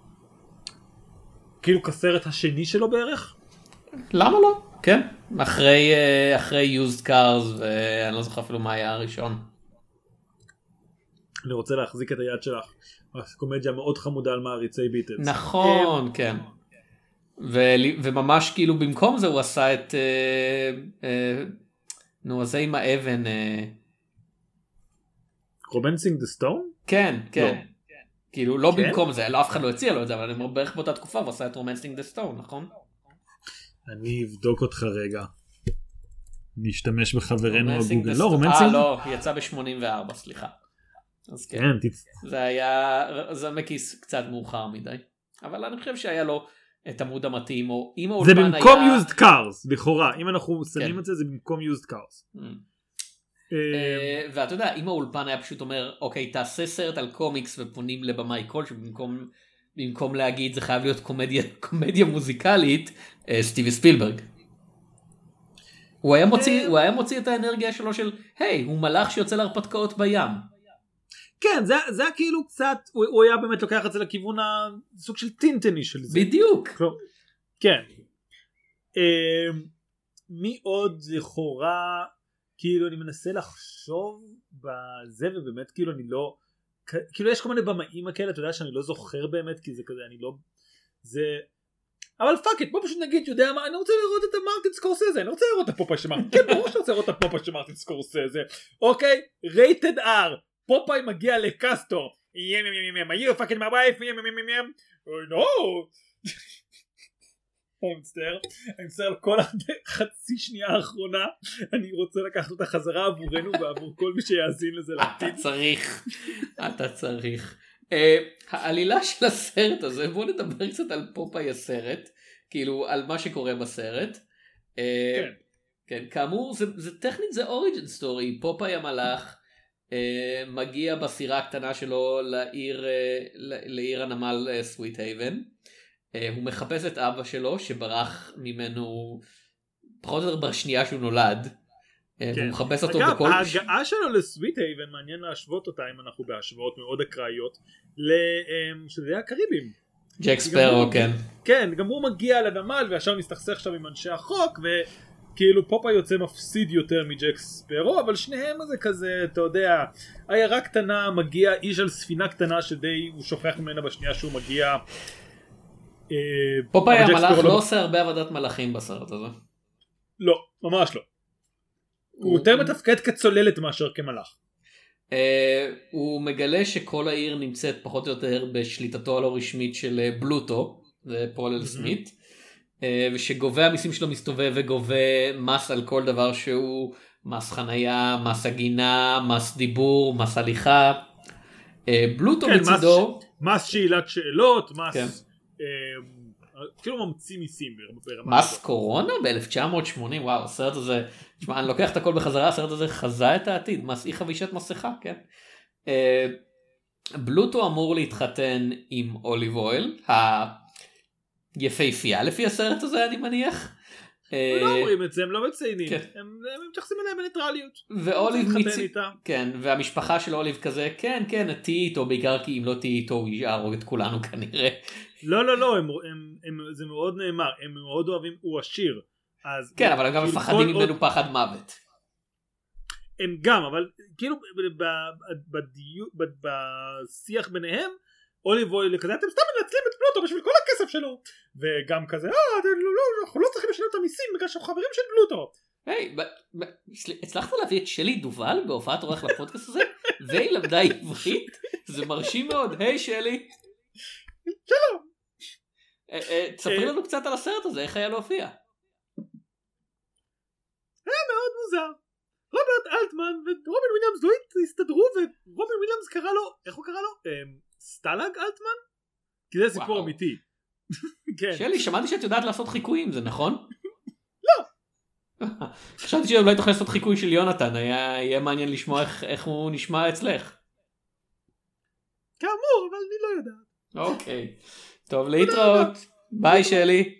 [SPEAKER 3] כאילו כסרט השני שלו בערך?
[SPEAKER 2] למה לא? כן, אחרי אחרי used cars, ואני לא זוכר אפילו מה היה הראשון.
[SPEAKER 3] אני רוצה להחזיק את היד שלך, קומדיה מאוד חמודה על מעריצי ביטלס.
[SPEAKER 2] נכון, כן. וממש כאילו במקום זה הוא עשה את, נו, אז זה עם האבן.
[SPEAKER 3] רומנסינג דה סטון?
[SPEAKER 2] כן, כן. כאילו לא במקום זה, לא אף אחד לא הציע לו את זה, אבל אני אומר בערך באותה תקופה הוא עשה את רומנסינג דה סטון, נכון?
[SPEAKER 3] אני אבדוק אותך רגע. נשתמש בחברנו הגוגל. לא, רומנסינג?
[SPEAKER 2] אה, לא, יצא ב-שמונים וארבע, סליחה. אז כן, זה היה, זה מקיס קצת מאוחר מדי, אבל אני חושב שהיה לו את עמוד המתאים, או אם האולפן היה...
[SPEAKER 3] זה במקום used cars, לכאורה, אם אנחנו שמים את זה, זה במקום used cars.
[SPEAKER 2] ואתה יודע, אם האולפן היה פשוט אומר, אוקיי, תעשה סרט על קומיקס ופונים לבמאי כלשהו, במקום להגיד זה חייב להיות קומדיה מוזיקלית, סטיבי ספילברג. הוא היה מוציא את האנרגיה שלו של, היי, הוא מלאך שיוצא להרפתקאות בים.
[SPEAKER 3] כן, זה, זה היה כאילו קצת, הוא, הוא היה באמת לוקח את זה לכיוון הסוג של טינטני של זה.
[SPEAKER 2] בדיוק.
[SPEAKER 3] כן. מי עוד לכאורה, כאילו אני מנסה לחשוב בזה, ובאמת כאילו אני לא, כאילו יש כל מיני במאים כאלה, אתה יודע שאני לא זוכר באמת, כי זה כזה, אני לא, זה, אבל פאק את, בוא פשוט נגיד, יודע מה, אני רוצה לראות את המרטין סקורסזה, אני רוצה לראות את הפופאי של מרטין, כן, ברור שאני רוצה לראות את הפופאי של מרטין סקורסזה, אוקיי, רייטד אר, פופאי מגיע לקסטור, ים ים ים ים, you fucking my wife, ים ים ים ים, no, אני מצטער, אני מצטער על כל החצי שנייה האחרונה, אני רוצה לקחת אותה חזרה עבורנו ועבור כל מי שיאזין לזה לעתיד.
[SPEAKER 2] אתה צריך, אתה צריך. העלילה של הסרט הזה, בואו נדבר קצת על פופאי הסרט, כאילו על מה שקורה בסרט.
[SPEAKER 3] כן.
[SPEAKER 2] כן, כאמור, זה טכנית זה אוריג'ן סטורי, פופאי המלאך, מגיע בסירה הקטנה שלו לעיר, לעיר הנמל סוויט הייבן. הוא מחפש את אבא שלו שברח ממנו פחות או יותר בשנייה שהוא נולד. הוא מחפש אותו
[SPEAKER 3] אגב,
[SPEAKER 2] בכל...
[SPEAKER 3] ההגעה שלו לסוויט הייבן, מעניין להשוות אותה אם אנחנו בהשוואות מאוד אקראיות, שזה הקריבים.
[SPEAKER 2] ג'ק ספרו, כן.
[SPEAKER 3] כן, גם הוא מגיע לנמל ועכשיו מסתכסך שם עם אנשי החוק, וכאילו פופאי יוצא מפסיד יותר מג'ק ספרו, אבל שניהם זה כזה, אתה יודע, עיירה קטנה, מגיע איש על ספינה קטנה שדי הוא שוכח ממנה בשנייה שהוא מגיע.
[SPEAKER 2] פופאי המלאך לא עושה הרבה עבודת מלאכים בסרט הזה.
[SPEAKER 3] לא, ממש לא. הוא יותר מתפקד כצוללת מאשר כמלאך.
[SPEAKER 2] הוא מגלה שכל העיר נמצאת פחות או יותר בשליטתו הלא רשמית של בלוטו, זה פול סמית, ושגובה המיסים שלו מסתובב וגובה מס על כל דבר שהוא מס חנייה, מס הגינה, מס דיבור, מס הליכה. בלוטו מצידו...
[SPEAKER 3] מס שאלת שאלות, מס... כאילו ממציא מיסים ברמה
[SPEAKER 2] מס קורונה ב-אלף תשע מאות שמונים, וואו, הסרט הזה, תשמע, אני לוקח את הכל בחזרה, הסרט הזה חזה את העתיד, מס אי חבישת מסכה, כן. בלוטו אמור להתחתן עם אוליב אויל, היפהפייה לפי הסרט הזה, אני מניח.
[SPEAKER 3] לא אומרים את זה, הם לא מציינים, הם מתייחסים אליה בניטרליות.
[SPEAKER 2] ואוליב מתחתן כן, והמשפחה של אוליב כזה, כן, כן, תהי איתו, בעיקר כי אם לא תהי איתו, הוא יהרוג את כולנו כנראה.
[SPEAKER 3] לא, לא, לא, זה מאוד נאמר, הם מאוד אוהבים, הוא עשיר.
[SPEAKER 2] כן, אבל הם גם מפחדים ממנו פחד מוות.
[SPEAKER 3] הם גם, אבל כאילו בשיח ביניהם, אוליב אויל כזה, אתם סתם מנצלים את פלוטו בשביל כל הכסף שלו, וגם כזה, אה, אנחנו לא צריכים לשלם את המיסים בגלל שאנחנו חברים של פלוטו.
[SPEAKER 2] היי, הצלחת להביא את שלי דובל בהופעת אורח לפודקאסט הזה? והיא למדה עברית, זה מרשים מאוד. היי שלי.
[SPEAKER 3] שלום.
[SPEAKER 2] תספרי לנו קצת על הסרט הזה, איך היה להופיע?
[SPEAKER 3] היה מאוד מוזר. רוברט אלטמן ורובין וויליאמס לא הסתדרו, ורובין וויליאמס קרא לו, איך הוא קרא לו? סטלאג אלטמן? כי זה סיפור אמיתי.
[SPEAKER 2] שלי, שמעתי שאת יודעת לעשות חיקויים, זה נכון?
[SPEAKER 3] לא.
[SPEAKER 2] חשבתי שאולי תוכל לעשות חיקוי של יונתן, יהיה מעניין לשמוע איך הוא נשמע אצלך.
[SPEAKER 3] כאמור, אבל אני לא יודעת.
[SPEAKER 2] אוקיי. טוב, להתראות. ביי שלי.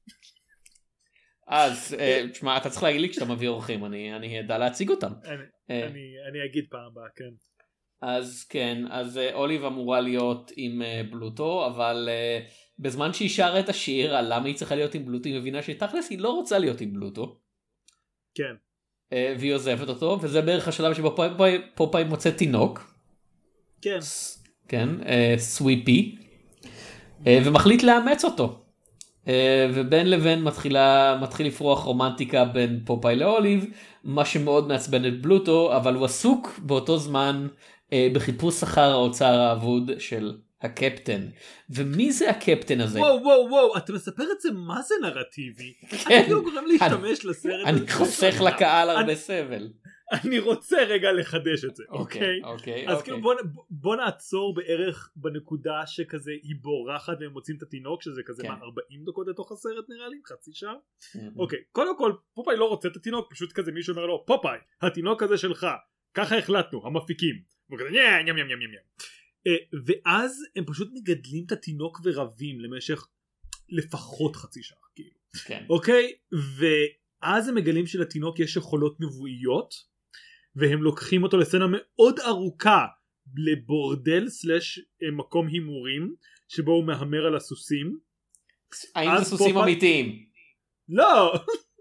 [SPEAKER 2] אז, תשמע, אתה צריך להגיד לי כשאתה מביא אורחים, אני אדע להציג אותם.
[SPEAKER 3] אני אגיד פעם הבאה, כן.
[SPEAKER 2] אז כן, אז אוליב אמורה להיות עם בלוטו, אבל בזמן שהיא שרה את השיר על למה היא צריכה להיות עם בלוטו, היא מבינה שתכלס היא לא רוצה להיות עם בלוטו.
[SPEAKER 3] כן.
[SPEAKER 2] והיא עוזבת אותו, וזה בערך השלב שבו פופאי מוצא תינוק.
[SPEAKER 3] כן.
[SPEAKER 2] כן, סוויפי. ומחליט לאמץ אותו. ובין לבין מתחילה, מתחיל לפרוח רומנטיקה בין פופאי לאוליב, מה שמאוד מעצבן את בלוטו, אבל הוא עסוק באותו זמן בחיפוש אחר האוצר האבוד של הקפטן. ומי זה הקפטן הזה?
[SPEAKER 3] וואו וואו וואו, אתה מספר את זה מה זה נרטיבי?
[SPEAKER 2] כן.
[SPEAKER 3] אני לא גורם להשתמש לסרט.
[SPEAKER 2] אני חוסך לקהל הרבה סבל.
[SPEAKER 3] אני רוצה רגע לחדש את זה, אוקיי?
[SPEAKER 2] אוקיי,
[SPEAKER 3] אז
[SPEAKER 2] אוקיי.
[SPEAKER 3] כאילו בוא, בוא נעצור בערך בנקודה שכזה היא בורחת והם מוצאים את התינוק, שזה כזה מה, ארבעים דקות לתוך הסרט נראה לי, חצי שעה. אוקיי, קודם כל פופאי לא רוצה את התינוק, פשוט כזה מישהו אומר לו, פופאי, התינוק הזה שלך, ככה החלטנו, המפיקים. וכזה ים ים ים ים ים. ואז הם פשוט מגדלים את התינוק ורבים למשך לפחות חצי שעה, כאילו.
[SPEAKER 2] כן.
[SPEAKER 3] אוקיי, ואז הם מגלים שלתינוק יש יכולות נבואיות, והם לוקחים אותו לסצנה מאוד ארוכה לבורדל סלש מקום הימורים שבו הוא מהמר על הסוסים.
[SPEAKER 2] האם זה סוסים אמיתיים?
[SPEAKER 3] לא.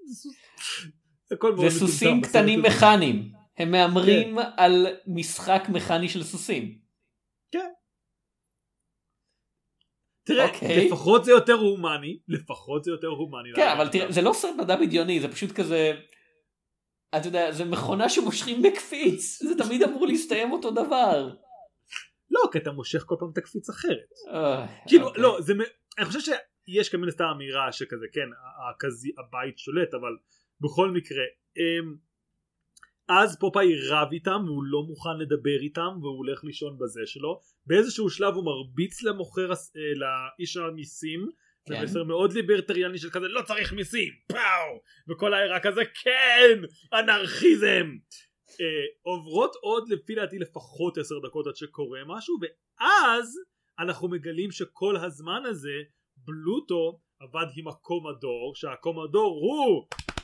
[SPEAKER 2] זה סוסים קטנים מכניים, הם מהמרים על משחק מכני של סוסים.
[SPEAKER 3] כן. תראה, לפחות זה יותר הומני, לפחות זה יותר הומני.
[SPEAKER 2] כן, אבל תראה, זה לא סרט מדע בדיוני, זה פשוט כזה, אתה יודע, זה מכונה שמושכים בקפיץ, זה תמיד אמור להסתיים אותו דבר.
[SPEAKER 3] לא, כי אתה מושך כל פעם את הקפיץ אחרת. כאילו, לא, אני חושב שיש כמובן סתם אמירה שכזה, כן, הבית שולט, אבל בכל מקרה, אז פופאי רב איתם, והוא לא מוכן לדבר איתם, והוא הולך לישון בזה שלו. באיזשהו שלב הוא מרביץ למוכר, לאיש המיסים, זה מסר מאוד ליברטריאני של כזה, לא צריך מיסים, פאו, וכל העירה כזה, כן, אנרכיזם. עוברות עוד לפי דעתי לפחות עשר דקות עד שקורה משהו, ואז אנחנו מגלים שכל הזמן הזה בלוטו עבד עם הקומדור, שהקומדור הוא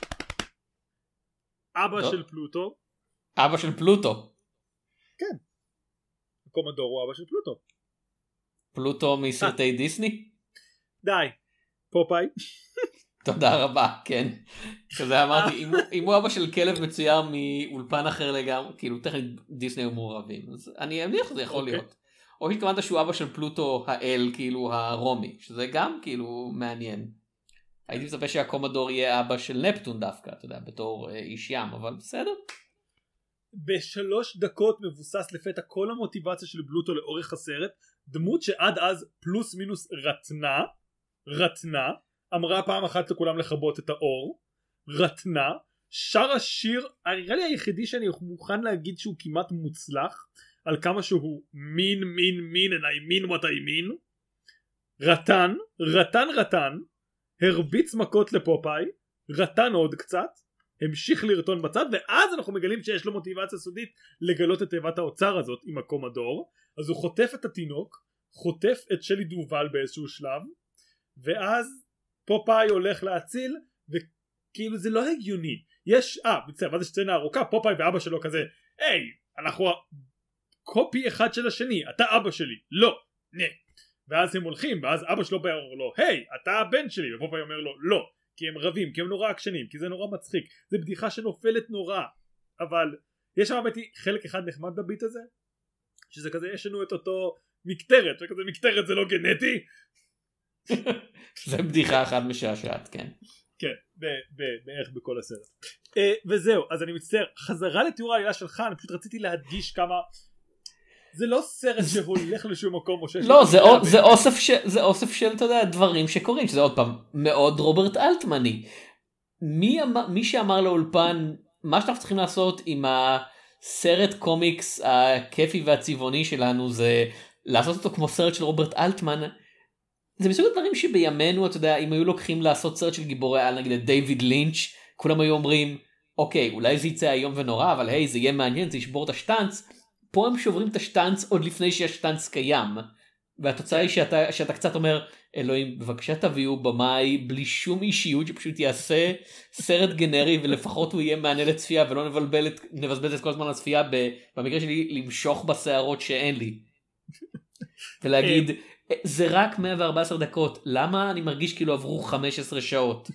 [SPEAKER 3] אבא של פלוטו.
[SPEAKER 2] אבא של פלוטו.
[SPEAKER 3] כן. הקומדור הוא אבא של פלוטו.
[SPEAKER 2] פלוטו מסרטי דיסני?
[SPEAKER 3] די. פופאי.
[SPEAKER 2] תודה רבה, כן. כזה אמרתי, אם הוא אבא של כלב מצויר מאולפן אחר לגמרי, כאילו טכנית דיסני הוא מעורבים, אז אני אמניח שזה יכול להיות. או שהתכוונת שהוא אבא של פלוטו האל, כאילו הרומי, שזה גם כאילו מעניין. הייתי מצפה שהקומדור יהיה אבא של נפטון דווקא, אתה יודע, בתור איש ים, אבל בסדר.
[SPEAKER 3] בשלוש דקות מבוסס לפתע כל המוטיבציה של בלוטו לאורך הסרט, דמות שעד אז פלוס מינוס רתנה, רתנה, אמרה פעם אחת לכולם לכבות את האור, רתנה, שר השיר, נראה לי היחידי שאני מוכן להגיד שהוא כמעט מוצלח, על כמה שהוא מין מין מין and I mean what I mean, רתן, רתן רתן, הרביץ מכות לפופאי, רתן עוד קצת, המשיך לרטון בצד, ואז אנחנו מגלים שיש לו מוטיבציה סודית לגלות את תיבת האוצר הזאת עם הקומדור, אז הוא חוטף את התינוק, חוטף את שלי דובל באיזשהו שלב, ואז פופאי הולך להציל, וכאילו זה לא הגיוני. יש, אה, מצטער, ואז יש סצנה ארוכה, פופאי ואבא שלו כזה, היי, אנחנו קופי אחד של השני, אתה אבא שלי, לא, נה. ואז הם הולכים, ואז אבא שלו בא אומר לו, היי, אתה הבן שלי, ופופאי אומר לו, לא, כי הם רבים, כי הם נורא עקשנים, כי זה נורא מצחיק, זה בדיחה שנופלת נורא, אבל יש שם באמת חלק אחד נחמד בביט הזה, שזה כזה, יש לנו את אותו מקטרת, וכזה מקטרת זה לא גנטי.
[SPEAKER 2] זה בדיחה אחת משעשעת, כן.
[SPEAKER 3] כן, בערך בכל הסרט. וזהו, אז אני מצטער, חזרה לתיאור העלילה שלך, אני פשוט רציתי להדגיש כמה זה לא סרט שהולך לשום מקום או שיש...
[SPEAKER 2] לא, זה, או, זה, אוסף ש, זה אוסף של, אתה יודע, דברים שקורים, שזה עוד פעם מאוד רוברט אלטמני. מי, מי שאמר לאולפן, מה שאנחנו צריכים לעשות עם הסרט קומיקס הכיפי והצבעוני שלנו, זה לעשות אותו כמו סרט של רוברט אלטמן. זה מסוג הדברים שבימינו, אתה יודע, אם היו לוקחים לעשות סרט של גיבורי על, נגיד את דיוויד לינץ', כולם היו אומרים, אוקיי, אולי זה יצא היום ונורא, אבל היי, זה יהיה מעניין, זה ישבור את השטנץ. פה הם שוברים את השטנץ עוד לפני שהשטנץ קיים. והתוצאה היא שאתה, שאתה קצת אומר, אלוהים, בבקשה תביאו במאי בלי שום אישיות שפשוט יעשה סרט גנרי, ולפחות הוא יהיה מענה לצפייה, ולא נבלבל את, נבזבז את כל הזמן לצפייה, במקרה שלי, למשוך בשערות שאין לי. ולהגיד, זה רק מאה וארבע עשרה דקות, למה אני מרגיש כאילו עברו חמש עשרה שעות?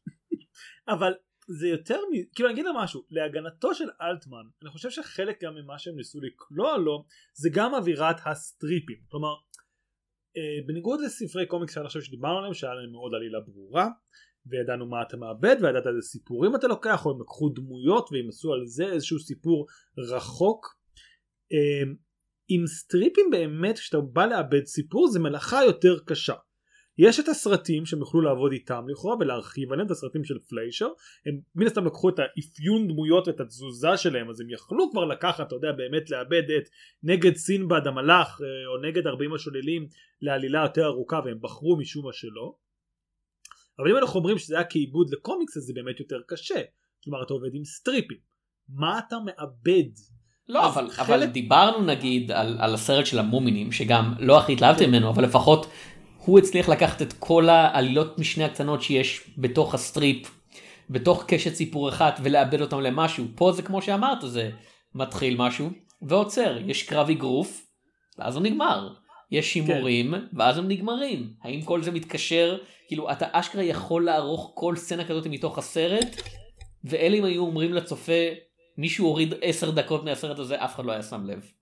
[SPEAKER 3] אבל זה יותר מ... כאילו אני אגיד לה משהו, להגנתו של אלטמן, אני חושב שחלק גם ממה שהם ניסו לקלוע לו, זה גם אווירת הסטריפים. כלומר, אה, בניגוד לספרי קומיקס שאני חושב שדיברנו עליהם, שהיה להם מאוד עלילה ברורה, וידענו מה אתה מאבד, וידעת איזה סיפורים אתה לוקח, או הם לקחו דמויות, והם עשו על זה איזשהו סיפור רחוק. אה, עם סטריפים באמת, כשאתה בא לאבד סיפור, זה מלאכה יותר קשה. יש את הסרטים שהם יוכלו לעבוד איתם לכאורה ולהרחיב עליהם, את הסרטים של פליישר, הם מן הסתם לקחו את האפיון דמויות ואת התזוזה שלהם, אז הם יכלו כבר לקחת, אתה יודע, באמת לאבד את נגד סינבד המלאך, או נגד ארבעים השוללים לעלילה יותר ארוכה, והם בחרו משום מה שלא. אבל אם אנחנו אומרים שזה היה כעיבוד לקומיקס, אז זה באמת יותר קשה. כלומר, אתה עובד עם סטריפים. מה אתה מאבד?
[SPEAKER 2] לא, אבל, חלק... אבל דיברנו נגיד על, על הסרט של המומינים, שגם לא הכי התלהבתי ממנו, אבל לפחות הוא הצליח לקחת את כל העלילות משני הקטנות שיש בתוך הסטריפ, בתוך קשת סיפור אחד, ולאבד אותם למשהו. פה זה כמו שאמרת, זה מתחיל משהו ועוצר. יש קרב אגרוף, ואז הוא נגמר. יש שימורים, כן. ואז הם נגמרים. האם כל זה מתקשר? כאילו, אתה אשכרה יכול לערוך כל סצנה כזאת מתוך הסרט, ואלה אם היו אומרים לצופה, מישהו הוריד עשר דקות מהסרט הזה, אף אחד לא היה שם לב.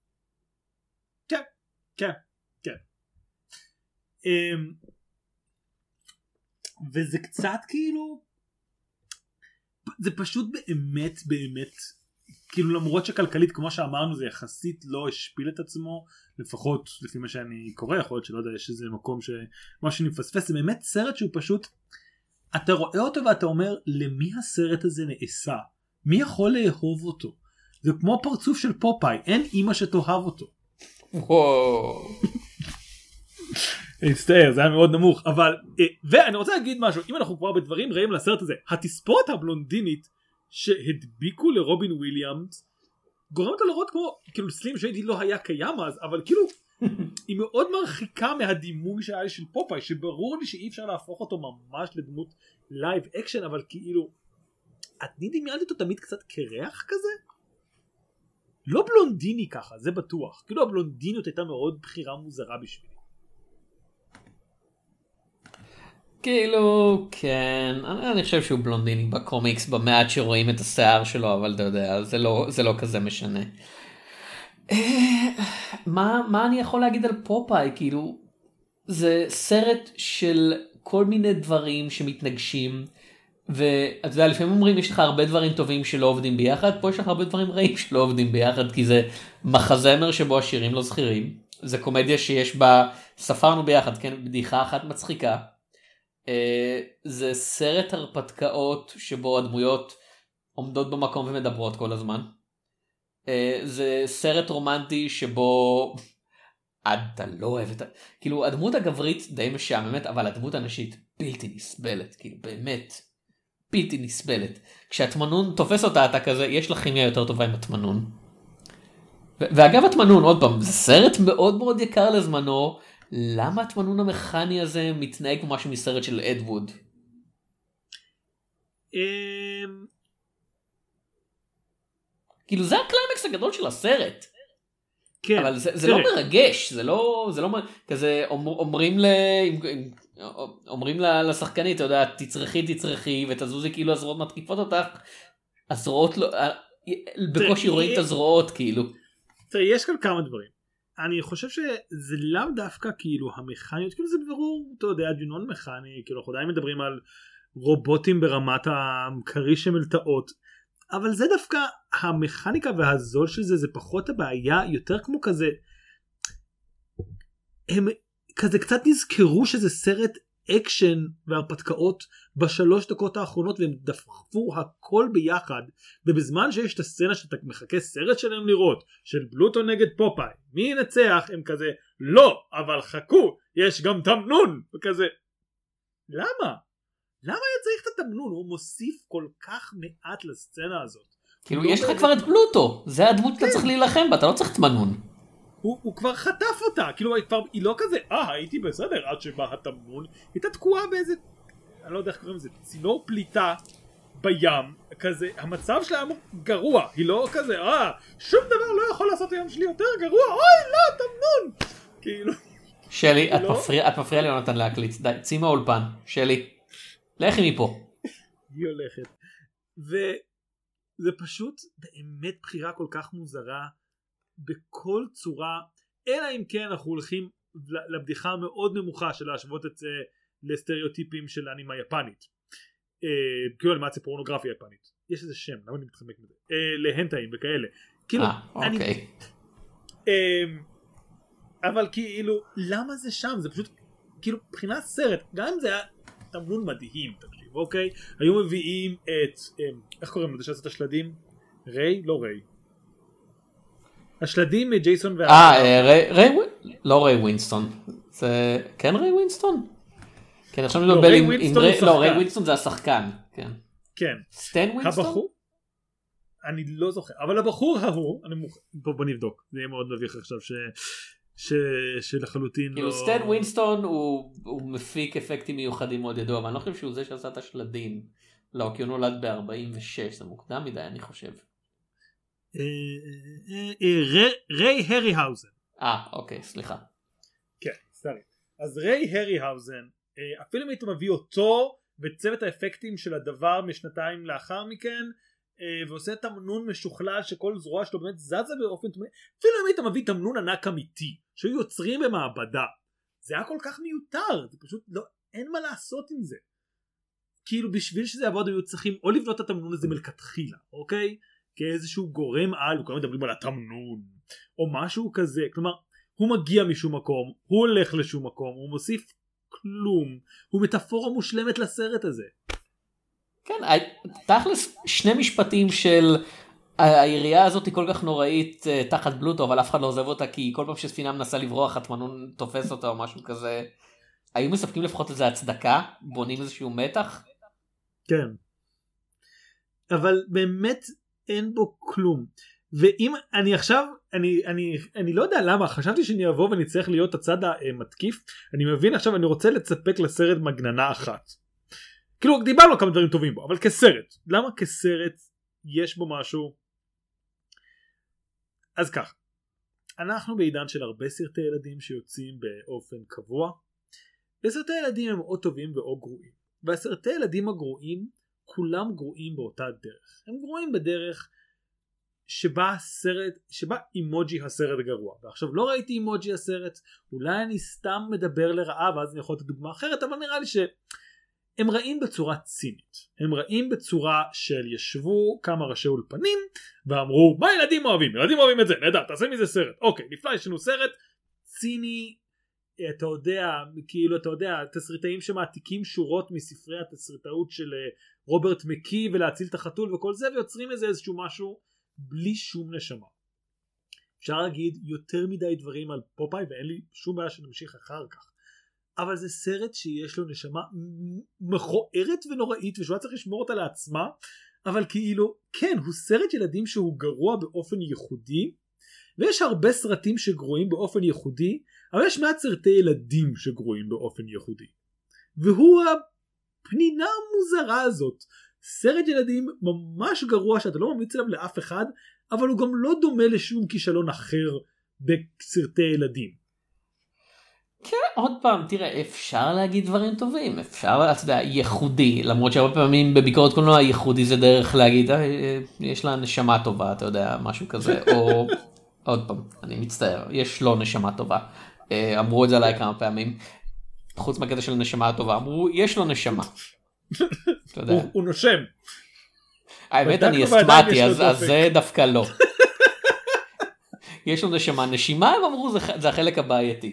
[SPEAKER 3] כן, כן, כן. וזה קצת כאילו, זה פשוט באמת באמת, כאילו למרות שכלכלית כמו שאמרנו זה יחסית לא השפיל את עצמו, לפחות לפי מה שאני קורא, יכול להיות שלא יודע, יש איזה מקום שמה שנפספס, זה באמת סרט שהוא פשוט, אתה רואה אותו ואתה אומר, למי הסרט הזה נעשה? מי יכול לאהוב אותו? זה כמו פרצוף של פופאי, אין אמא שתאהב אותו.
[SPEAKER 2] וואו.
[SPEAKER 3] הצטער, זה היה מאוד נמוך, אבל, ואני רוצה להגיד משהו, אם אנחנו כבר בדברים רעים לסרט הזה, התספורת הבלונדינית שהדביקו לרובין וויליאמס, גורמת לו לראות כמו, כאילו סלים שיידי לא היה קיים אז, אבל כאילו, היא מאוד מרחיקה מהדימוי שהיה לי של פופאי, שברור לי שאי אפשר להפוך אותו ממש לדמות לייב אקשן, אבל כאילו, אני דמיינתי אותו תמיד קצת קרח כזה? לא בלונדיני ככה, זה בטוח. כאילו הבלונדיניות הייתה מאוד בחירה מוזרה בשבילי.
[SPEAKER 2] כאילו, כן, אני, אני חושב שהוא בלונדיני בקומיקס, במעט שרואים את השיער שלו, אבל אתה יודע, זה לא, זה לא כזה משנה. מה, מה אני יכול להגיד על פופאי? כאילו, זה סרט של כל מיני דברים שמתנגשים, ואתה יודע, לפעמים אומרים, יש לך הרבה דברים טובים שלא עובדים ביחד, פה יש לך הרבה דברים רעים שלא עובדים ביחד, כי זה מחזמר שבו השירים לא זכירים, זה קומדיה שיש בה, ספרנו ביחד, כן, בדיחה אחת מצחיקה, זה סרט הרפתקאות שבו הדמויות עומדות במקום ומדברות כל הזמן, זה סרט רומנטי שבו אתה לא אוהב את, כאילו הדמות הגברית די משעממת, אבל הדמות הנשית בלתי נסבלת, כאילו באמת בלתי נסבלת. כשהתמנון תופס אותה אתה כזה, יש לך כימיה יותר טובה עם התמנון. ואגב התמנון, עוד פעם, זה סרט מאוד מאוד יקר לזמנו, למה התמנון המכני הזה מתנהג כמו משהו מסרט של אד ווד? כאילו זה הקליימקס הגדול של הסרט.
[SPEAKER 3] כן,
[SPEAKER 2] אבל זה, זה לא מרגש, זה לא, זה לא, כזה אומרים ל... אומרים לשחקנית, אתה יודע, תצרכי, תצרכי, ותזוזי כאילו הזרועות מתקיפות אותך, הזרועות לא, בקושי רואים את הזרועות כאילו.
[SPEAKER 3] תראה, יש כאן כמה דברים. אני חושב שזה לאו דווקא כאילו המכניות, כאילו זה ברור, אתה יודע, ג'ינון מכני, כאילו אנחנו עדיין מדברים על רובוטים ברמת הקריש המלטאות, אבל זה דווקא המכניקה והזול של זה, זה פחות הבעיה, יותר כמו כזה, הם כזה קצת נזכרו שזה סרט אקשן והרפתקאות בשלוש דקות האחרונות, והם דפקו הכל ביחד, ובזמן שיש את הסצנה שאתה מחכה סרט שלהם לראות, של בלוטו נגד פופאי, מי ינצח? הם כזה, לא, אבל חכו, יש גם תמנון, וכזה, למה? למה היה צריך את התמנון? הוא מוסיף כל כך מעט לסצנה הזאת.
[SPEAKER 2] כאילו יש לך כבר את בלוטו, זה הדמות שאתה צריך להילחם בה, אתה לא צריך תמנון.
[SPEAKER 3] הוא, הוא כבר חטף אותה, כאילו היא, כבר, היא לא כזה, אה הייתי בסדר עד שבא התמנון, היא הייתה תקועה באיזה, אני לא יודע איך קוראים לזה, צינור פליטה בים, כזה, המצב שלה היה גרוע, היא לא כזה, אה שום דבר לא יכול לעשות היום שלי יותר גרוע, אוי לא, תמנון, כאילו.
[SPEAKER 2] שלי, את,
[SPEAKER 3] לא?
[SPEAKER 2] מפריע, את מפריע לי יונתן להקליט, די, צאי מהאולפן, שלי, לכי מפה.
[SPEAKER 3] היא הולכת, וזה פשוט באמת בחירה כל כך מוזרה, בכל צורה, אלא אם כן אנחנו הולכים לבדיחה המאוד נמוכה של להשוות את זה לסטריאוטיפים של אנימה יפנית, אה, כאילו אנימציה פורנוגרפיה יפנית, יש איזה שם, למה אני מתחמק מזה, אה, להנטאים וכאלה, כאילו,
[SPEAKER 2] אה,
[SPEAKER 3] אני,
[SPEAKER 2] אוקיי.
[SPEAKER 3] אה, אבל כאילו, למה זה שם? זה פשוט, כאילו, מבחינת סרט, גם אם זה היה תמנון מדהים, תקשיב, אוקיי? היו מביאים את, אה, איך קוראים לזה שעשה את השלדים? ריי? לא ריי. השלדים מג'ייסון וה...
[SPEAKER 2] אה, ריי, ריי, לא ריי ווינסטון, זה, כן ריי ווינסטון? כן, עכשיו אני מדבר עם, עם ריי, לא, ריי ווינסטון זה השחקן, כן.
[SPEAKER 3] כן.
[SPEAKER 2] סטן ווינסטון?
[SPEAKER 3] הבחור? אני לא זוכר, אבל הבחור ההוא, אני מוכ... בוא, בוא נבדוק, זה יהיה מאוד מביך עכשיו ש... ש... שלחלוטין
[SPEAKER 2] כאילו
[SPEAKER 3] לא...
[SPEAKER 2] סטן ווינסטון הוא, הוא מפיק אפקטים מיוחדים מאוד ידוע, אבל אני לא חושב שהוא זה שעשה את השלדים, לא, כי הוא נולד ב-ארבעים ושש, זה מוקדם מדי, אני חושב.
[SPEAKER 3] ריי הריהאוזן.
[SPEAKER 2] אה, אוקיי, סליחה.
[SPEAKER 3] כן, סליחה. אז ריי הריהאוזן, אפילו אם היית מביא אותו וצוות האפקטים של הדבר משנתיים לאחר מכן, ועושה תמנון משוכלל שכל זרוע שלו באמת זזה באופן, אפילו אם היית מביא תמנון ענק אמיתי שהיו יוצרים במעבדה, זה היה כל כך מיותר, זה פשוט לא, אין מה לעשות עם זה. כאילו בשביל שזה יעבוד היו צריכים או לבנות את התמנון הזה מלכתחילה, אוקיי? כאיזשהו גורם על, וכולם מדברים על התמנון או משהו כזה, כלומר הוא מגיע משום מקום, הוא הולך לשום מקום, הוא מוסיף כלום, הוא מטאפורה מושלמת לסרט הזה.
[SPEAKER 2] כן, תכלס שני משפטים של העירייה הזאת היא כל כך נוראית תחת בלוטו, אבל אף אחד לא עוזב אותה כי כל פעם שספינה מנסה לברוח התמנון תופס אותה או משהו כזה, היו מספקים לפחות איזה הצדקה, בונים איזשהו מתח.
[SPEAKER 3] כן, אבל באמת אין בו כלום. ואם אני עכשיו, אני, אני, אני לא יודע למה, חשבתי שאני אבוא ואני צריך להיות הצד המתקיף, אני מבין עכשיו, אני רוצה לצפק לסרט מגננה אחת. כאילו, דיברנו כמה דברים טובים בו, אבל כסרט. למה כסרט יש בו משהו? אז כך, אנחנו בעידן של הרבה סרטי ילדים שיוצאים באופן קבוע, וסרטי ילדים הם או טובים ואו גרועים. והסרטי ילדים הגרועים, כולם גרועים באותה דרך. הם גרועים בדרך שבה הסרט, שבה אימוג'י הסרט גרוע. ועכשיו לא ראיתי אימוג'י הסרט, אולי אני סתם מדבר לרעה, ואז אני יכול לתת דוגמה אחרת, אבל נראה לי שהם רעים בצורה צינית. הם רעים בצורה של ישבו כמה ראשי אולפנים, ואמרו, מה ילדים אוהבים? ילדים אוהבים את זה, נדע, תעשה מזה סרט. אוקיי, נפלא, יש לנו סרט ציני, אתה יודע, כאילו אתה יודע, תסריטאים שמעתיקים שורות מספרי התסריטאות של רוברט מקי ולהציל את החתול וכל זה, ויוצרים איזה איזשהו משהו בלי שום נשמה. אפשר להגיד יותר מדי דברים על פופאי, ואין לי שום בעיה שנמשיך אחר כך. אבל זה סרט שיש לו נשמה מכוערת ונוראית, ושהוא צריך לשמור אותה לעצמה, אבל כאילו, כן, הוא סרט ילדים שהוא גרוע באופן ייחודי, ויש הרבה סרטים שגרועים באופן ייחודי, אבל יש מעט סרטי ילדים שגרועים באופן ייחודי. והוא הפנינה המוזרה הזאת. סרט ילדים ממש גרוע שאתה לא ממליץ עליו לאף אחד, אבל הוא גם לא דומה לשום כישלון אחר בסרטי ילדים.
[SPEAKER 2] כן, עוד פעם, תראה, אפשר להגיד דברים טובים, אפשר, אתה יודע, ייחודי, למרות שהרבה פעמים בביקורת קולנוע ייחודי זה דרך להגיד, יש לה נשמה טובה, אתה יודע, משהו כזה, או עוד פעם, אני מצטער, יש לו נשמה טובה. אמרו את זה עליי כמה פעמים, חוץ מהקטע של נשמה הטובה, אמרו, יש לו נשמה.
[SPEAKER 3] הוא נושם.
[SPEAKER 2] האמת אני אסתמטי, אז זה דווקא לא. יש לנו שם הנשימה, הם אמרו זה החלק הבעייתי.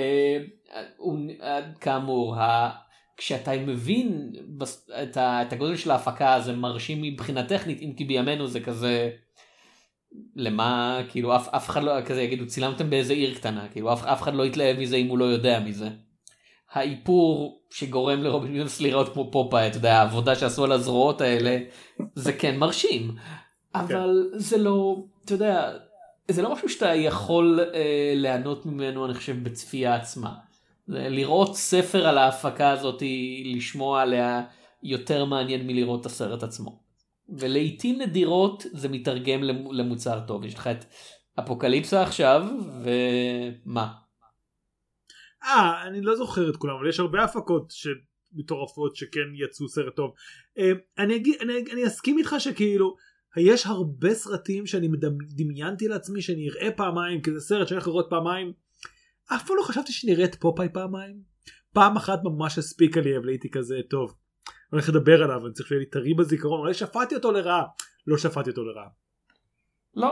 [SPEAKER 2] כאמור, כשאתה מבין את הגודל של ההפקה, זה מרשים מבחינה טכנית, אם כי בימינו זה כזה, למה, כאילו אף אחד לא, כזה יגידו, צילמתם באיזה עיר קטנה, כאילו אף אחד לא יתלהב מזה אם הוא לא יודע מזה. האיפור שגורם לרובין וויליאמס לראות כמו פופאי, אתה יודע, העבודה שעשו על הזרועות האלה, זה כן מרשים. אבל זה לא, אתה יודע, זה לא משהו שאתה יכול אה, לענות ממנו, אני חושב, בצפייה עצמה. לראות ספר על ההפקה הזאת, לשמוע עליה יותר מעניין מלראות את הסרט עצמו. ולעיתים נדירות זה מתרגם למוצר טוב. יש לך את אפוקליפסה עכשיו, ומה?
[SPEAKER 3] אה, אני לא זוכר את כולם, אבל יש הרבה הפקות מטורפות שכן יצאו סרט טוב. אני, אגיד, אני, אני אסכים איתך שכאילו, יש הרבה סרטים שאני דמיינתי לעצמי שאני אראה פעמיים, כי זה סרט שאני הולך לראות פעמיים. אף פעם לא חשבתי שנראה את פופאי פעמיים. פעם אחת ממש הספיקה לי, אבל הייתי כזה טוב. אני הולך לדבר עליו, אני צריך שיהיה לי טרי בזיכרון, אולי שפעתי אותו לרעה. לא שפעתי אותו לרעה.
[SPEAKER 2] לא.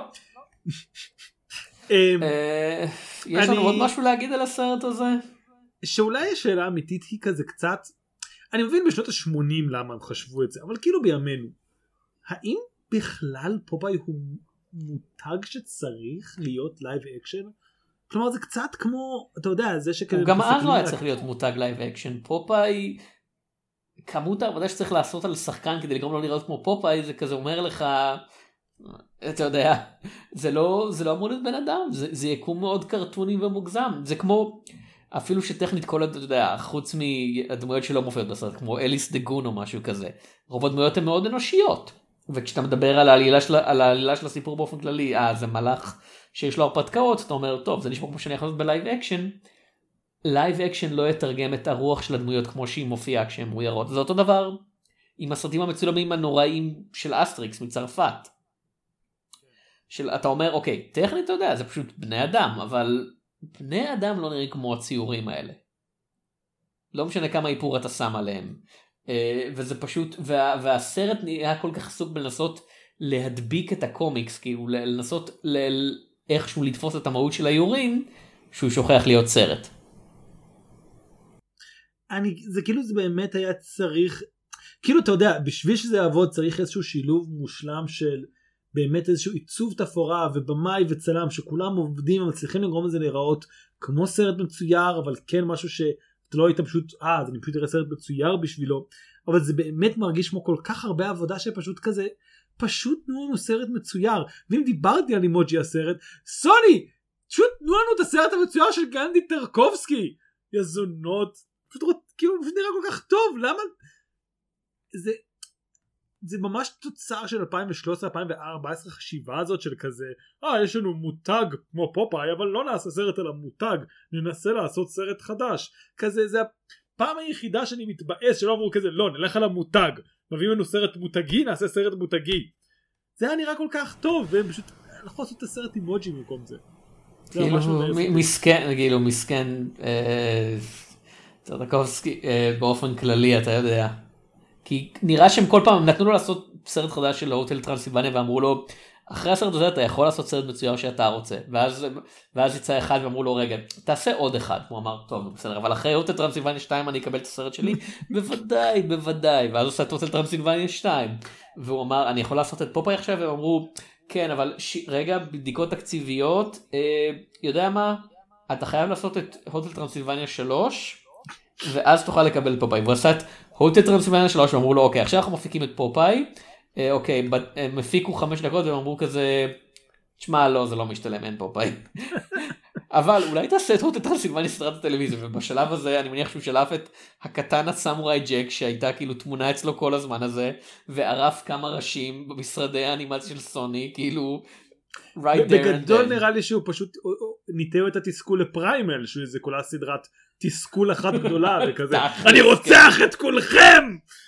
[SPEAKER 2] יש לנו עוד משהו להגיד על הסרט הזה?
[SPEAKER 3] שאולי השאלה האמיתית היא כזה קצת, אני מבין בשנות ה-שמונים למה הם חשבו את זה, אבל כאילו בימינו, האם בכלל פופאי הוא מותג שצריך להיות לייב אקשן? כלומר זה קצת כמו, אתה יודע, זה שכזה...
[SPEAKER 2] גם אז לא היה צריך להיות מותג לייב אקשן. פופאי, כמות העבודה שצריך לעשות על שחקן כדי לגרום לו לראות כמו פופאי, זה כזה אומר לך, אתה יודע, זה לא, זה לא אמור להיות בן אדם, זה, זה יקום מאוד קרטוני ומוגזם. זה כמו, אפילו שטכנית כל, אתה יודע, חוץ מהדמויות שלא מופיעות בסרט, כמו אליס דגון או משהו כזה, רוב הדמויות הן מאוד אנושיות. וכשאתה מדבר על העלילה של, על העלילה של הסיפור באופן כללי, אה, זה מלאך שיש לו הרפתקאות, אתה אומר, טוב, זה נשמע כמו שאני יכול לעשות בלייב אקשן. לייב אקשן לא יתרגם את הרוח של הדמויות כמו שהיא מופיעה כשהן מאוירות. זה אותו דבר עם הסרטים המצולמים הנוראים של אסטריקס מצרפת. של, אתה אומר, אוקיי, טכנית אתה יודע, זה פשוט בני אדם, אבל בני אדם לא נראים כמו הציורים האלה. לא משנה כמה איפור אתה שם עליהם. וזה פשוט, וה, והסרט היה כל כך עסוק בלנסות להדביק את הקומיקס, כאילו לנסות ל, איכשהו לתפוס את המהות של האיורים, שהוא שוכח להיות סרט.
[SPEAKER 3] אני, זה כאילו זה באמת היה צריך, כאילו אתה יודע, בשביל שזה יעבוד צריך איזשהו שילוב מושלם של באמת איזשהו עיצוב תפאורה ובמאי וצלם, שכולם עובדים ומצליחים לגרום לזה להיראות כמו סרט מצויר, אבל כן משהו ש... אתה לא היית פשוט, אה, אז אני פשוט אראה סרט מצויר בשבילו, אבל זה באמת מרגיש כמו כל כך הרבה עבודה שפשוט כזה, פשוט תנו לנו סרט מצויר. ואם דיברתי על אימוג'י הסרט, סוני, פשוט תנו לנו את הסרט המצויר של גנדי טרקובסקי, יזונות, פשוט כאילו נראה כל כך טוב, למה? זה, זה ממש תוצר של אלפיים ושלוש עשרה אלפיים וארבע עשרה חשיבה הזאת של כזה, אה יש לנו מותג כמו פופאי, אבל לא נעשה סרט על המותג, ננסה לעשות סרט חדש. כזה זה הפעם היחידה שאני מתבאס שלא אמרו כזה, לא נלך על המותג, מביאים לנו סרט מותגי, נעשה סרט מותגי. זה היה נראה כל כך טוב, והם פשוט אנחנו לעשות את הסרט אימוג'י במקום זה.
[SPEAKER 2] כאילו מסכן, כאילו מסכן טרקובסקי באופן כללי, אתה יודע. כי נראה שהם כל פעם נתנו לו לעשות סרט חדש של הוטל טרנסילבניה ואמרו לו, אחרי הסרט הזה אתה יכול לעשות סרט מצויר שאתה רוצה. ואז, ואז יצא אחד ואמרו לו, רגע, תעשה עוד אחד. הוא אמר, טוב, בסדר, אבל אחרי הוטל טרנסילבניה שתיים אני אקבל את הסרט שלי? בוודאי, בוודאי. ואז הוא עושה את הוטל טרנסילבניה שתיים. והוא אמר, אני יכול לעשות את פופאי עכשיו? והם אמרו, כן, אבל ש... רגע, בדיקות תקציביות, אה, יודע מה? אתה חייב לעשות את הוטל טרנסילבניה שלוש, ואז תוכל לקבל פופאי. והוא עשה את הוטל טרנסילבניה שלוש, ואמרו לו, אוקיי, עכשיו אנחנו מפיקים את פופאי, אה, אוקיי, הם הפיקו חמש דקות, והם אמרו כזה, תשמע, לא, זה לא משתלם, אין פופאי. אבל אולי תעשה את הוטל טרנסילבניה סדרת הטלוויזיה, ובשלב הזה אני מניח שהוא שלף את הקטן הסמוראי ג'ק, שהייתה כאילו תמונה אצלו כל הזמן הזה, וערף כמה ראשים במשרדי האנימציה של סוני, כאילו, right there and then.
[SPEAKER 3] בגדול נראה לי שהוא פשוט ניתן את התסכול לפריימל, שהוא איזה כולה סדרת תסכול אחת גדולה, וכזה, אני רוצח את כולכם!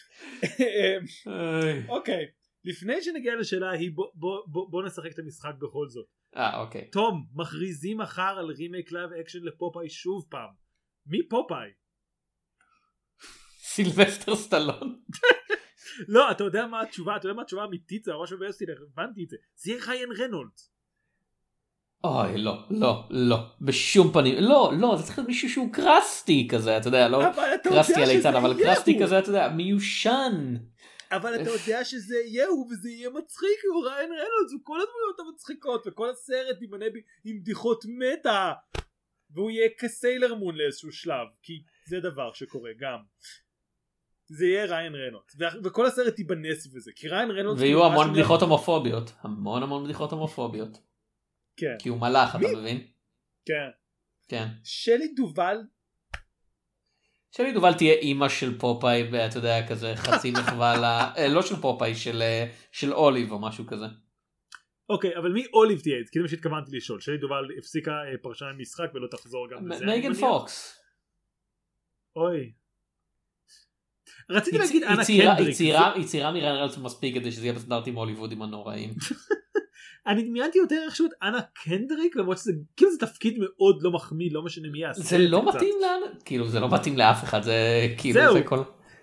[SPEAKER 3] אוקיי, לפני שנגיע לשאלה היא, בוא נשחק את המשחק בכל זאת.
[SPEAKER 2] אה, אוקיי.
[SPEAKER 3] תום, מכריזים מחר על רימייק לייב אקשן לפופאי שוב פעם. מי פופאי?
[SPEAKER 2] סילבסטר סטלון.
[SPEAKER 3] לא, אתה יודע מה התשובה, אתה יודע מה התשובה האמיתית, זה ממש מבאס אותי, הבנתי את זה, זה יהיה ריין רנולדס.
[SPEAKER 2] אוי, לא, לא, לא, בשום פנים, לא, לא, זה צריך להיות מישהו שהוא קרסטי כזה, אתה יודע, לא קרסטי על ליצן, אבל קרסטי כזה, אתה יודע, מיושן.
[SPEAKER 3] אבל אתה יודע שזה יהיה הוא, וזה יהיה מצחיק, הוא ריין רנולדס, הוא כל הדמויות המצחיקות, וכל הסרט יימנה עם בדיחות מטה, והוא יהיה כסיילר מון לאיזשהו שלב, כי זה דבר שקורה גם. זה יהיה ריין רנולדס, וכל הסרט ייבנה סביב זה, כי ריין רנולדס...
[SPEAKER 2] ויהיו המון בדיחות הומופוביות, המון המון בדיחות הומופוביות.
[SPEAKER 3] כן.
[SPEAKER 2] כי הוא מלאך, אתה מבין?
[SPEAKER 3] כן.
[SPEAKER 2] כן.
[SPEAKER 3] שלי דובל...
[SPEAKER 2] שלי דובל תהיה אימא של פופאי, ואתה יודע, כזה חצי מחווה ל... לא של פופאי, של אוליב או משהו כזה.
[SPEAKER 3] אוקיי, אבל מי אוליב תהיה? כי זה מה שהתכוונתי לשאול. שלי דובל הפסיקה פרשן משחק ולא תחזור גם לזה.
[SPEAKER 2] מייגן פוקס.
[SPEAKER 3] אוי. רציתי להגיד אנה קנדריק.
[SPEAKER 2] היא צעירה מריין רנולדס מספיק כדי שזה יהיה בסטנדרטים הוליוודים הנוראים.
[SPEAKER 3] אני דמיינתי יותר איכשהו את אנה קנדריק, למרות שזה כאילו זה תפקיד מאוד לא מחמיא, לא משנה מי יעשה.
[SPEAKER 2] זה לא מתאים לאנה, כאילו זה לא מתאים לאף אחד, זה כאילו זה כל...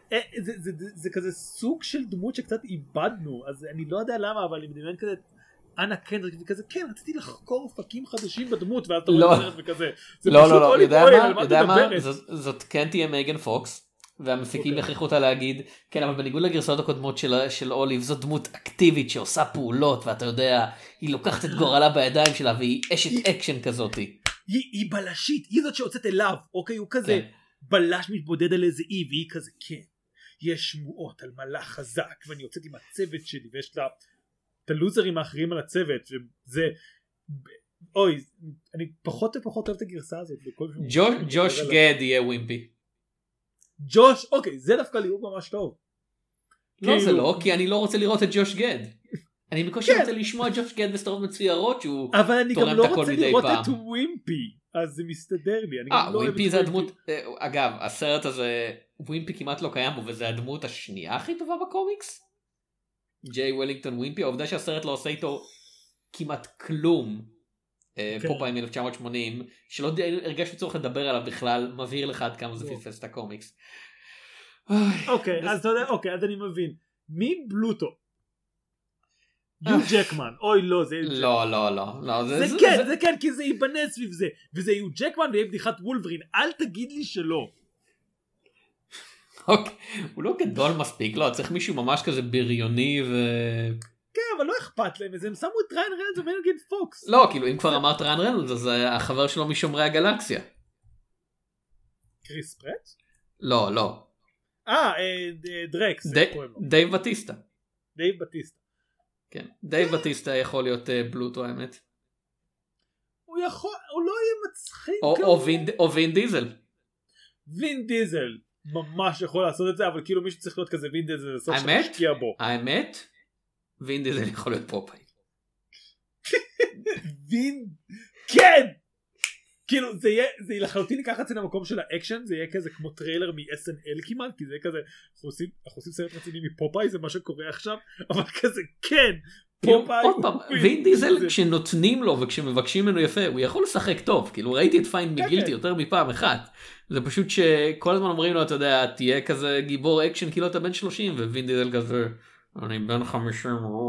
[SPEAKER 3] זה כזה סוג של דמות שקצת איבדנו, אז אני לא יודע למה, אבל אני מדמיין כזה אנה קנדריק וכזה, כן, רציתי לחקור אופקים חדשים בדמות, ואז אתה רואה את זה וכזה.
[SPEAKER 2] לא, לא, לא, יודע מה, זאת כן תהיה מייגן פוקס, והמפיקים יכריחו אותה להגיד, כן, אבל בניגוד לגרסאות הקודמות של אוליב, זו דמות אקטיבית שעושה פעולות, ואתה יודע, היא לוקחת את גורלה בידיים שלה, והיא אשת אקשן כזאת.
[SPEAKER 3] היא בלשית, היא זאת שיוצאת אליו, אוקיי, הוא כזה בלש מתבודד על איזה אי, והיא כזה, כן, יש שמועות על מלאך חזק, ואני יוצאת עם הצוות שלי, ויש לה את הלוזרים האחרים על הצוות, וזה, אוי, אני פחות ופחות אוהב את הגרסה הזאת.
[SPEAKER 2] ג'וש גד יהיה ווימפי.
[SPEAKER 3] ג'וש, אוקיי, זה דווקא ליהוק ממש טוב.
[SPEAKER 2] לא, זה לא, כי אני לא רוצה לראות את ג'וש גד. אני בקושי רוצה לשמוע את ג'וש גד בסדרות מצוירות שהוא תורם את הכל מדי פעם. אבל אני גם לא רוצה לראות את
[SPEAKER 3] ווימפי, אז זה מסתדר לי.
[SPEAKER 2] אה, ווימפי זה הדמות, אגב, הסרט הזה, ווימפי כמעט לא קיים בו, וזה הדמות השנייה הכי טובה בקומיקס. ג'יי וולינגטון ווימפי, העובדה שהסרט לא עושה איתו כמעט כלום. פופאי מ-אלף תשע מאות שמונים, שלא הרגשתי צורך לדבר עליו בכלל, מבהיר לך עד כמה זה פספס את הקומיקס.
[SPEAKER 3] אוקיי, אז אתה יודע, אוקיי, אז אני מבין. מי בלוטו? יו ג'קמן, אוי לא, זה...
[SPEAKER 2] לא, לא, לא.
[SPEAKER 3] זה כן, זה כן, כי זה ייבנה סביב זה. וזה יו ג'קמן ויהיה בדיחת וולברין, אל תגיד לי שלא.
[SPEAKER 2] אוקיי, הוא לא גדול מספיק, לא, צריך מישהו ממש כזה בריוני ו...
[SPEAKER 3] כן, אבל לא אכפת להם, אז הם שמו את ריין רנולדס ומייגן פוקס.
[SPEAKER 2] לא, כאילו, אם כבר אמרת ריין רנולדס, אז החבר שלו משומרי הגלקסיה.
[SPEAKER 3] קריס פרט?
[SPEAKER 2] לא, לא.
[SPEAKER 3] אה, דרקס.
[SPEAKER 2] דייב בטיסטה.
[SPEAKER 3] דייב בטיסטה.
[SPEAKER 2] כן, דייב בטיסטה יכול להיות בלוטו, האמת.
[SPEAKER 3] הוא יכול, הוא לא יהיה מצחיק.
[SPEAKER 2] או וין דיזל.
[SPEAKER 3] וין דיזל ממש יכול לעשות את זה, אבל כאילו מישהו צריך להיות כזה וין דיזל, סוף שמשקיע בו.
[SPEAKER 2] האמת? וין דיזל יכול להיות פופאי.
[SPEAKER 3] וין, כן! כאילו זה יהיה, זה לחלוטין ייקח את זה למקום של האקשן, זה יהיה כזה כמו טריילר מ-אס אן אל כמעט, כי זה יהיה כזה, אנחנו עושים, אנחנו עושים סרט רציני מפופאי, זה מה שקורה עכשיו, אבל כזה כן, פופאי.
[SPEAKER 2] עוד פעם, וין דיזל כשנותנים לו וכשמבקשים ממנו יפה, הוא יכול לשחק טוב, כאילו ראיתי את פיינד מי גילטי יותר מפעם אחת, זה פשוט שכל הזמן אומרים לו, אתה יודע, תהיה כזה גיבור אקשן כאילו אתה בן שלושים, ווין דיזל כזה, אני בן חמישים,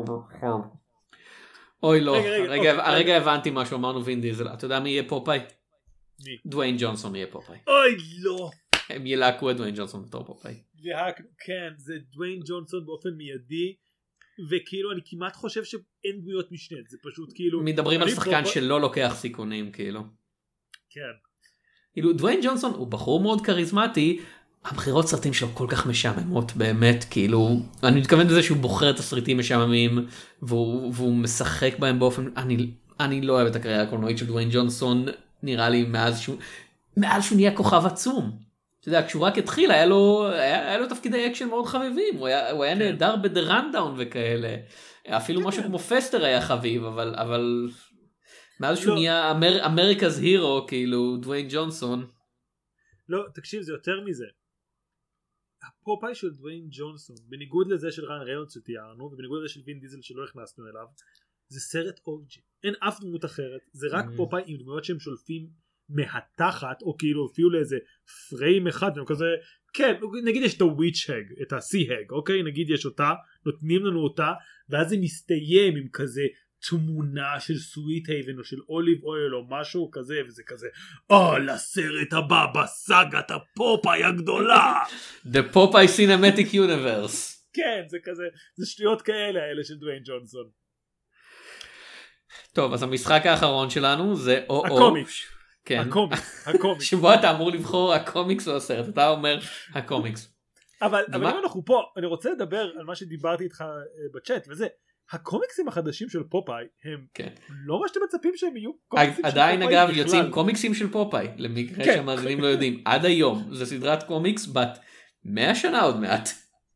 [SPEAKER 2] אוי לא, הרגע הבנתי משהו, אמרנו וין דיזל, אתה יודע מי יהיה פופאי? דוויין ג'ונסון יהיה פופאי.
[SPEAKER 3] אוי לא.
[SPEAKER 2] הם ילהקו את דוויין ג'ונסון בתור פופאי.
[SPEAKER 3] כן, זה דוויין ג'ונסון באופן מיידי, וכאילו אני כמעט חושב שאין דמויות משנה, זה פשוט כאילו...
[SPEAKER 2] מדברים על שחקן שלא לוקח סיכונים כאילו.
[SPEAKER 3] כן.
[SPEAKER 2] כאילו דוויין ג'ונסון הוא בחור מאוד כריזמטי, הבחירות סרטים שלו כל כך משעממות באמת, כאילו, אני מתכוון לזה שהוא בוחר את הסרטים משעממים, והוא, והוא משחק בהם באופן, אני, אני לא אוהב את הקריירה הקולנועית של דוויין ג'ונסון, נראה לי מאז שהוא, מאז שהוא נהיה כוכב עצום. אתה יודע, כשהוא רק התחיל, היה לו, היה, היה לו תפקידי אקשן מאוד חביבים, הוא היה, הוא היה נהדר ב"דה רנדאון" וכאלה, אפילו משהו כמו פסטר היה חביב, אבל, אבל, מאז שהוא נהיה אמר, אמריקאז הירו, כאילו, דוויין ג'ונסון.
[SPEAKER 3] לא, תקשיב, זה יותר מזה. הפופאי של דוויין ג'ונסון, בניגוד לזה של ריין רנולדס שתיארנו, ובניגוד לזה של וין דיזל שלא הכנסנו אליו, זה סרט אורג'י. אין אף דמות אחרת, זה רק mm-hmm. פופאי עם דמויות שהם שולפים מהתחת, או כאילו אפילו לאיזה פריים אחד, והם כזה, כן, נגיד יש את ה-witch hag, את ה-sea hag, אוקיי? נגיד יש אותה, נותנים לנו אותה, ואז זה מסתיים עם כזה תמונה של סוויט הייבן או של אוליב אויל או משהו כזה, וזה כזה, או, לסרט הבא בסאגת הפופאי הגדולה.
[SPEAKER 2] The Popeye Cinematic Universe.
[SPEAKER 3] כן, זה כזה, זה שטויות כאלה האלה של דוויין ג'ונסון.
[SPEAKER 2] טוב, אז המשחק האחרון שלנו זה או או.
[SPEAKER 3] הקומיקס.
[SPEAKER 2] כן.
[SPEAKER 3] הקומיקס, הקומיקס.
[SPEAKER 2] שבו אתה אמור לבחור הקומיקס או הסרט, אתה אומר הקומיקס.
[SPEAKER 3] אבל אבל אם אנחנו פה, אני רוצה לדבר על מה שדיברתי איתך בצ'אט, וזה, הקומיקסים החדשים של פופאי הם לא מה שאתם מצפים שהם יהיו קומיקסים של פופאי.
[SPEAKER 2] עדיין אגב יוצאים קומיקסים של פופאי, למקרה שהמאזינים לא יודעים, עד היום, זה סדרת קומיקס בת מאה שנה עוד מעט.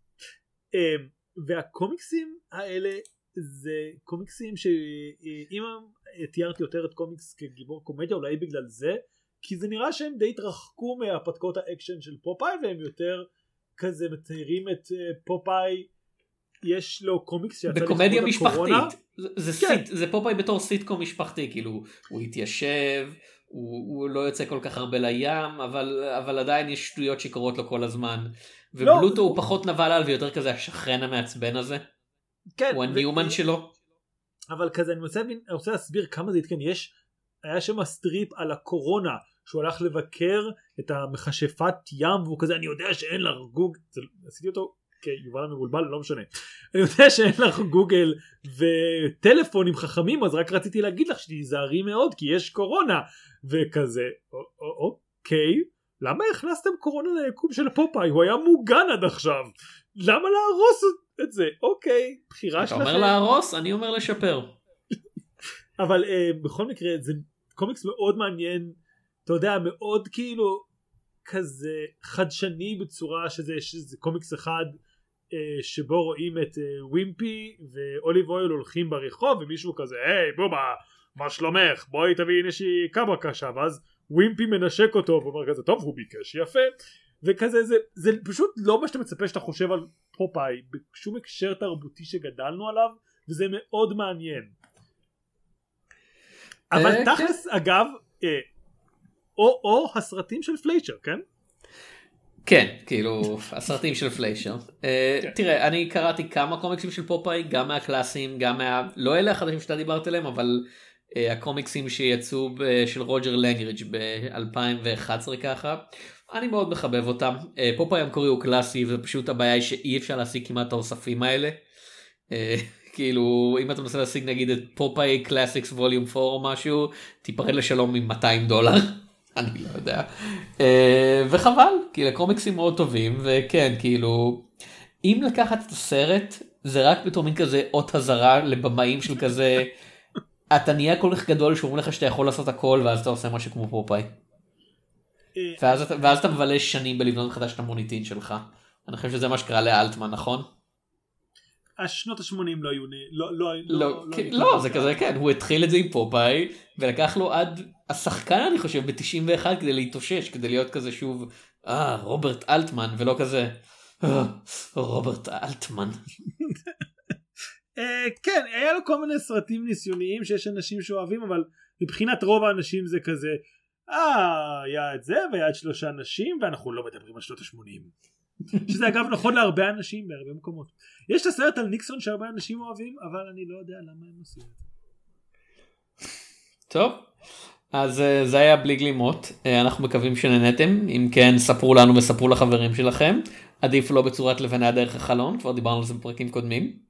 [SPEAKER 3] והקומיקסים האלה זה קומיקסים שאם תיארתי יותר את קומיקס כגיבור קומדיה, אולי בגלל זה, כי זה נראה שהם די התרחקו מהפתקות האקשן של פופאי, והם יותר כזה מציירים את פופאי, יש לו קומיקס שיצא
[SPEAKER 2] בקומדיה משפחתית, זה, כן. סיט, זה פופאי בתור סיטקום משפחתי, כאילו הוא התיישב, הוא, הוא לא יוצא כל כך הרבה לים, אבל, אבל עדיין יש שטויות שקורות לו כל הזמן, ובלוטו לא, הוא פחות נבל על ויותר כזה השכן המעצבן הזה, כן, הוא הניומן ו... שלו.
[SPEAKER 3] אבל כזה אני רוצה, אני רוצה להסביר כמה זה התקן, יש, היה שם סטריפ על הקורונה, שהוא הלך לבקר את המכשפת ים, והוא כזה, אני יודע שאין לך גוגל, עשיתי אותו כיובל המבולבל, לא משנה, אני יודע שאין לך גוגל וטלפונים חכמים, אז רק רציתי להגיד לך שתיזהרי מאוד, כי יש קורונה, וכזה, אוקיי, למה הכנסתם קורונה ליקום של פופאי? הוא היה מוגן עד עכשיו, למה להרוס את זה? אוקיי, בחירה שלכם.
[SPEAKER 2] אתה אומר להרוס, אני אומר לשפר.
[SPEAKER 3] אבל בכל מקרה, זה קומיקס מאוד מעניין, אתה יודע, מאוד כאילו כזה חדשני בצורה שזה, שזה קומיקס אחד אה, שבו רואים את אה, ווימפי ואוליב אויל הולכים ברחוב ומישהו כזה, היי בובה, מה שלומך? בואי תביא איזושהי כמה קשה, ואז ווימפי מנשק אותו ואומר כזה, טוב הוא ביקש, יפה, וכזה זה, זה פשוט לא מה שאתה מצפה שאתה חושב על פופאי בשום הקשר תרבותי שגדלנו עליו, וזה מאוד מעניין. אבל תכלס אגב, אה, או, או הסרטים של פליישר, כן?
[SPEAKER 2] כן, כאילו, הסרטים של פליישר. כן. תראה, אני קראתי כמה קומיקסים של פופאי, גם מהקלאסים, גם מה... לא אלה החדשים שאתה דיברת עליהם, אבל uh, הקומיקסים שיצאו ב... של רוג'ר לנגריץ' ב-אלפיים ואחת עשרה ככה, אני מאוד מחבב אותם. Uh, פופאי המקורי הוא קלאסי, ופשוט הבעיה היא שאי אפשר להשיג כמעט את האוספים האלה. Uh, כאילו, אם אתה מנסה להשיג נגיד את פופאי קלאסיקס ווליום פור או משהו, תיפרד לשלום עם מאתיים דולר. אני לא יודע, וחבל, כי לקומיקסים מאוד טובים, וכן, כאילו, אם לקחת את הסרט, זה רק בתור מין כזה אות הזרה לבמאים של כזה, אתה נהיה כל כך גדול שאומרים לך שאתה יכול לעשות הכל, ואז אתה עושה משהו כמו פופאי. ואז אתה, ואז אתה מבלה שנים בלבנות מחדש את המוניטין שלך. אני חושב שזה מה שקרה לאלטמן, נכון?
[SPEAKER 3] השנות ה-שמונים לא היו, לא, לא,
[SPEAKER 2] לא, לא, זה כזה, כן, הוא התחיל את זה עם פופאי, ולקח לו עד השחקן, אני חושב, ב-תשעים ואחת כדי להתאושש, כדי להיות כזה שוב, אה, רוברט אלטמן, ולא כזה, רוברט אלטמן.
[SPEAKER 3] כן, היה לו כל מיני סרטים ניסיוניים שיש אנשים שאוהבים, אבל מבחינת רוב האנשים זה כזה, אה, היה את זה, והיה את שלושה אנשים, ואנחנו לא מדברים על שנות ה-שמונים. שזה אגב נכון להרבה אנשים בהרבה מקומות. יש את הסרט על ניקסון שהרבה אנשים אוהבים, אבל אני לא יודע למה הם עושים את זה.
[SPEAKER 2] טוב, אז זה היה בלי גלימות. אנחנו מקווים שנהנתם. אם כן, ספרו לנו וספרו לחברים שלכם. עדיף לא בצורת לבנה דרך החלון, כבר דיברנו על זה בפרקים קודמים.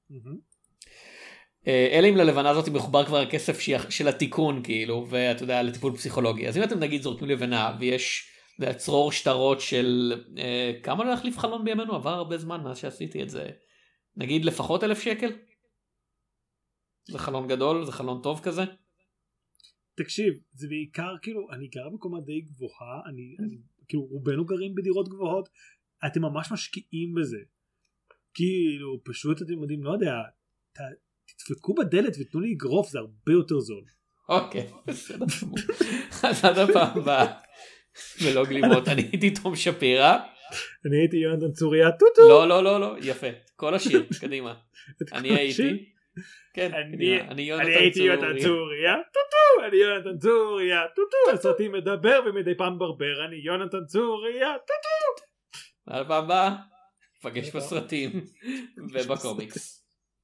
[SPEAKER 2] אלא אם ללבנה הזאת מחובר כבר הכסף של התיקון, כאילו, ואתה יודע, לטיפול פסיכולוגי. אז אם אתם נגיד זורקים לבנה ויש צרור שטרות של אה, כמה לא להחליף חלון בימינו, עבר הרבה זמן מאז שעשיתי את זה, נגיד לפחות אלף שקל. זה חלון גדול, זה חלון טוב כזה.
[SPEAKER 3] תקשיב, זה בעיקר כאילו, אני גר בקומה די גבוהה, אני, אני כאילו רובנו גרים בדירות גבוהות, אתם ממש משקיעים בזה, כאילו פשוט אתם יודעים, לא יודע, ת, תדפקו בדלת ותנו לי אגרוף, זה הרבה יותר זול.
[SPEAKER 2] אוקיי, בסדר. אז עד הפעם הבאה. ולא גלימות, אני הייתי תום שפירא.
[SPEAKER 3] אני הייתי יונתן צוריה, טוטו.
[SPEAKER 2] לא, לא, לא, לא, יפה, כל השיר, קדימה. אני הייתי, כן,
[SPEAKER 3] אני הייתי יונתן צוריה, טוטו, אני יונתן צוריה, טוטו, הסרטים מדבר ומדי פעם ברבר, אני יונתן צוריה, טוטו.
[SPEAKER 2] על הפעם הבאה, נפגש בסרטים ובקומיקס.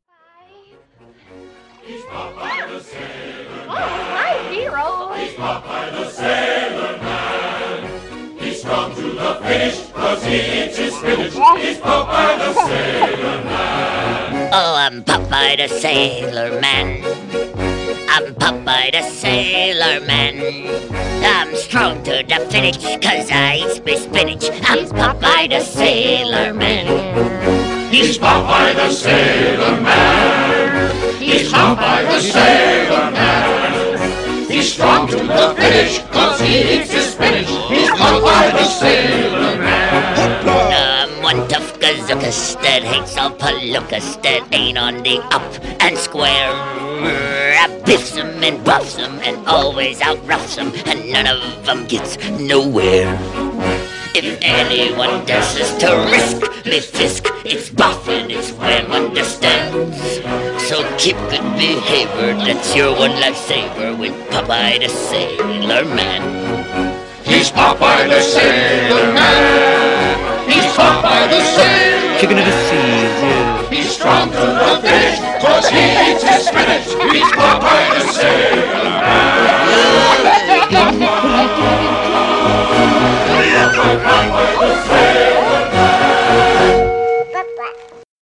[SPEAKER 4] He's Popeye the Sailor Man.
[SPEAKER 5] Oh, my hero!
[SPEAKER 4] He's Popeye the Sailor Man. He's strong to the finish, cause he eats his spinach. He's Popeye the Sailor Man.
[SPEAKER 1] Oh, I'm Popeye the Sailor Man. I'm Popeye the Sailor Man. I'm strong to the finish, cause I eat my spinach. I'm Popeye the Sailor Man.
[SPEAKER 4] He's Popeye the Sailor Man. He's Popeye the Sailor Man. He's strong to the finish, cause he eats his spinach. He's Popeye the Sailor Man.
[SPEAKER 1] I'm one tough gazookas that hates all palookas, that ain't on the up and square. I biffs 'em and buffs 'em and always outroughs 'em, and none of 'em gets nowhere. If anyone dares to risk me fisk, it's buff and it's when understands. So keep good behavior, that's your one lifesaver with Popeye the Sailor Man.
[SPEAKER 4] He's Popeye the Sailor Man. He's Popeye the Sailor
[SPEAKER 3] Chicken of the seas, yeah.
[SPEAKER 4] He's strong to the finish, cause he eats his spinach. He's Popeye the Sailor Man. Popeye the Sailor